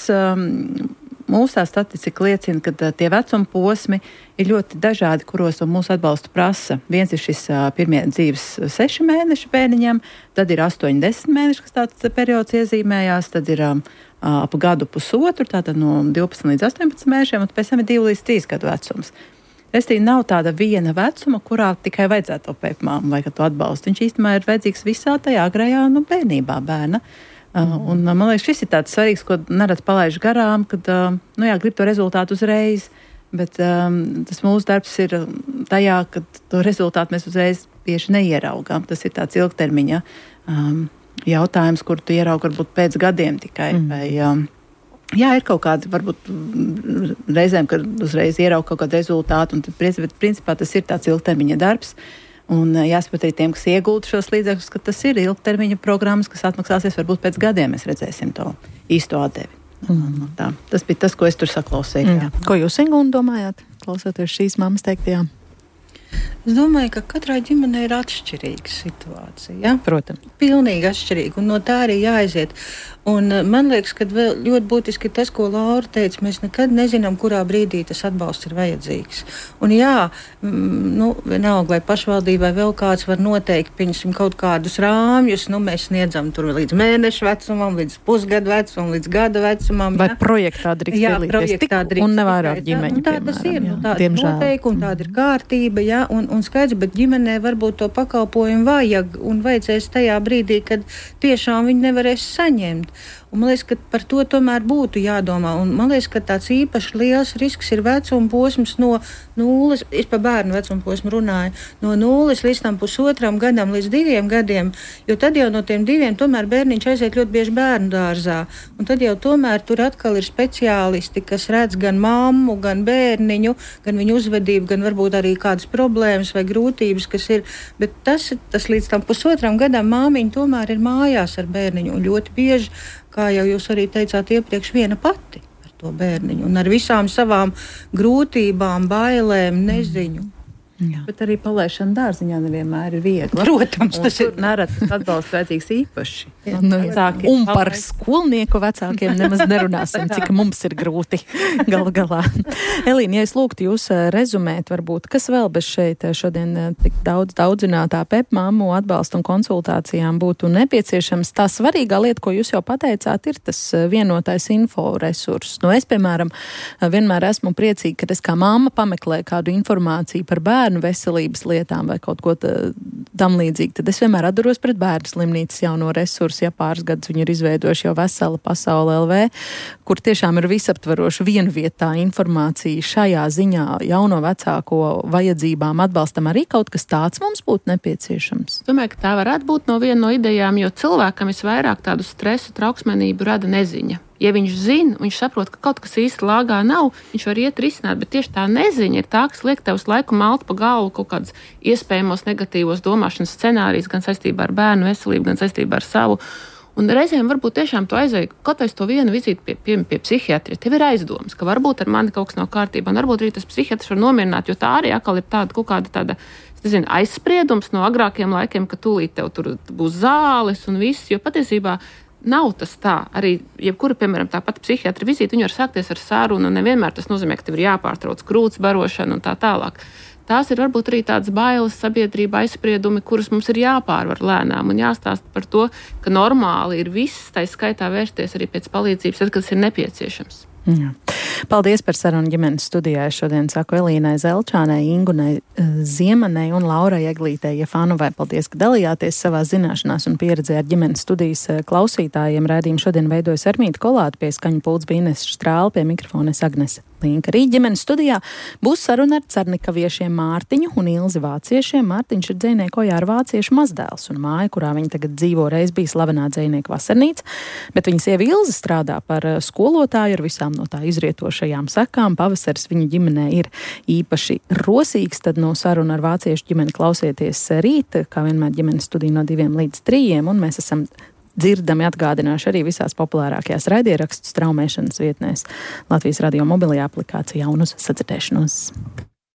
mūsu statistika liecina, ka tie vecuma posmi ir ļoti dažādi, kuros mūsu atbalstu prasa. Viens ir šis pirmie dzīves 6 mēneši bērniņam, tad ir 8-10 mēneši, kas tāds periods iezīmējās, tad ir ap gadu pusotru, tātad no 12 līdz 18 mēnešiem, un pēc tam ir 2 līdz 3 gadu vecums. Restīvi nav tāda viena vecuma, kurā tikai vajadzētu to PEP mammu vai to atbalstu. Viņš īstenībā ir vajadzīgs visā tajā agrajā bērnībā bērna. Un man liekas, šis ir tāds svarīgs, ko nerad palaiž garām, kad grib to rezultātu uzreiz, bet tas mūsu darbs ir tajā, ka to rezultātu mēs uzreiz bieži neieraugām. Tas ir tāds ilgtermiņa jautājums, kur tu ieraugi varbūt pēc gadiem tikai. Vai, ir kaut kādi, varbūt reizēm, kad uzreiz ierauga kaut kādu rezultātu, un tad, principā, tas ir tāds ilgtermiņa darbs. Un jāsaprot arī tiem, kas iegulda šos līdzekļus, ka tas ir ilgtermiņa programmas, kas atmaksāsies varbūt pēc gadiem, mēs redzēsim to īsto atdevi. Tā. Tas bija tas, ko es tur saklausīju. Ko jūs, Ingūna, domājāt, klausoties šīs mammas teiktajām? Es domāju, ka katrai ģimenei ir atšķirīga situācija. Ja? Protams. Pilnīgi atšķirīga, un no tā arī jāaiziet. Un man liekas, ka vēl ļoti būtiski tas, ko Laura teica, mēs nekad nezinām, kurā brīdī tas atbalsts ir vajadzīgs. Un vienalga, vai pašvaldībai vēl kāds var noteikt, pieņemsim kaut kādus rāmjus, mēs sniedzam tur līdz mēnešu vecumam, līdz pusgadu vecumam, līdz gada vecumam. Vai projektā drīkst pielīties tik un nevērāk ģimeņu, piemēram. Tas ir, tāda noteikuma, tāda ir kārtība, un skaidrs, bet ģimenē varbūt to pakalpojumu vajag un vajadzēs tajā brīdī, kad tiešām viņi nevarēs saņemt. Un man liekas, ka par to tomēr būtu jādomā. Un man liekas, ka tāds īpaši liels risks ir vecuma posms no 0, es par bērnu vecuma posmu runāju, no 0 līdz tam 1,5 gadam, līdz 2 gadiem, jo tad jau no tiem 2 tomēr bērniņš aiziet ļoti bieži bērnu dārzā. Un tad jau tomēr tur atkal ir speciālisti, kas redz gan mammu, gan bērniņu, gan viņu uzvedību, gan varbūt arī kādas problēmas vai grūtības, kas ir. Bet tas līdz tam 1,5 gadam māmiņa tomēr ir mājās ar bērniņu un ļoti bieži, kā jau jūs arī teicāt iepriekš, viena pati ar to bērniņu un ar visām savām grūtībām, bailēm, neziņu. Jā. Bet arī palaišana dārziņā nevienmēr ir viegla. Protams, tas ir nereti atbalsts vajadzīgs īpaši. Un par skolnieku vecākiem nemaz nerunāsim, cik mums ir grūti galu galā. Elīna, ja es lūgtu jūs rezumēt, varbūt, kas vēl bez šeit šodien tik daudzinātā PEP mammu atbalstu un konsultācijām būtu nepieciešams. Tā svarīgā lieta, ko jūs jau pateicāt, ir tas vienotais inforesurss. Es, piemēram, vienmēr esmu priecīga, kad es kā mamma pameklēju kādu informāciju par bērnu veselības lietām vai kaut ko tam līdzīgi, tad es vienmēr atduros pret bērnu slimnīcas jauno resursu, ja pāris gadus viņi ir izveidojuši jau vesela pasaule LV, kur tiešām ir visaptvaroša vienvietā informācija šajā ziņā jauno vecāko vajadzībām atbalstam. Arī kaut kas tāds mums būtu nepieciešams. Domāju, ka tā varētu būt viena no idejām, jo cilvēkam visvairāk tādu stresu, trauksmenību rada neziņa. Ja viņš zina, viņš saprot, ka kaut kas īsti lāgā nav, viņš var iet risināt, bet tieši tā neziņa ir tā, kas liek tev uz laiku malt pa galvu kaut kādus iespējamos negatīvos domāšanas scenārijus, gan saistībā ar bērnu veselību, gan saistībā ar savu. Un reizēm varbūt tiešām tu aizēji kaut vai to vienu vizīti pie psihiatra. Tev ir aizdomas, ka varbūt ar mani kaut kas nav kārtībā, un varbūt arī tas psihiatrs var nomierināt, jo tā arī atkal ir kaut kāda tāda, aizspriedums no agrākiem laikiem, ka tūlīt tev tur būs zāles un viss, jo patiesībā nav tas tā. Arī, jebkura, piemēram, tāpat psihiatra vizīte, viņi var sākties ar sarunu, un nevienmēr tas nozīmē, ka tev ir jāpārtrauc krūts barošana un tā tālāk. Tās ir varbūt arī tādas bailes, sabiedrība aizspriedumi, kurus mums ir jāpārvar lēnām un jāstāst par to, ka normāli ir viss, tā skaitā vērsties arī pēc palīdzības, tad, kad tas ir nepieciešams. Jā. Paldies par sarunu ģimenes studijā. Es šodien saku Elīnai Zelčānai, Ingunai Ziemanai un Laurai Eglītei Jefānovai. Paldies, ka dalījāties savā zināšanās un pieredzē ar ģimenes studijas klausītājiem. Raidījumu šodien veidojas Armīta Kolāte, pie skaņu pults bija Ines Štrāle, pie mikrofona Agnese Linka. Rīt ģimenes studijā būs saruna ar carnikaviešiem Mārtiņu un Ilzi Vāciešiem. Mārtiņš ir dzejnieko Ojāra Vācieša mazdēls, un māja, kurā viņa tagad dzīvo, reiz bija slavenā dzejnieka Vasarnīca, bet viņa sieva Ilze strādā par skolotāju ar visām no tā izrietošajām sekām. Pavasaris viņa ģimenē ir īpaši rosīgs, tad no saruna ar vāciešu ģimeni klausieties rīt, kā vienmēr ģimenes studija no 2 līdz 3, un mēs esam dzirdami atgādināšu arī visās populārākajās raidierakstu straumēšanas vietnēs, Latvijas radio mobilajā aplikācijā un uz sadzirdēšanos.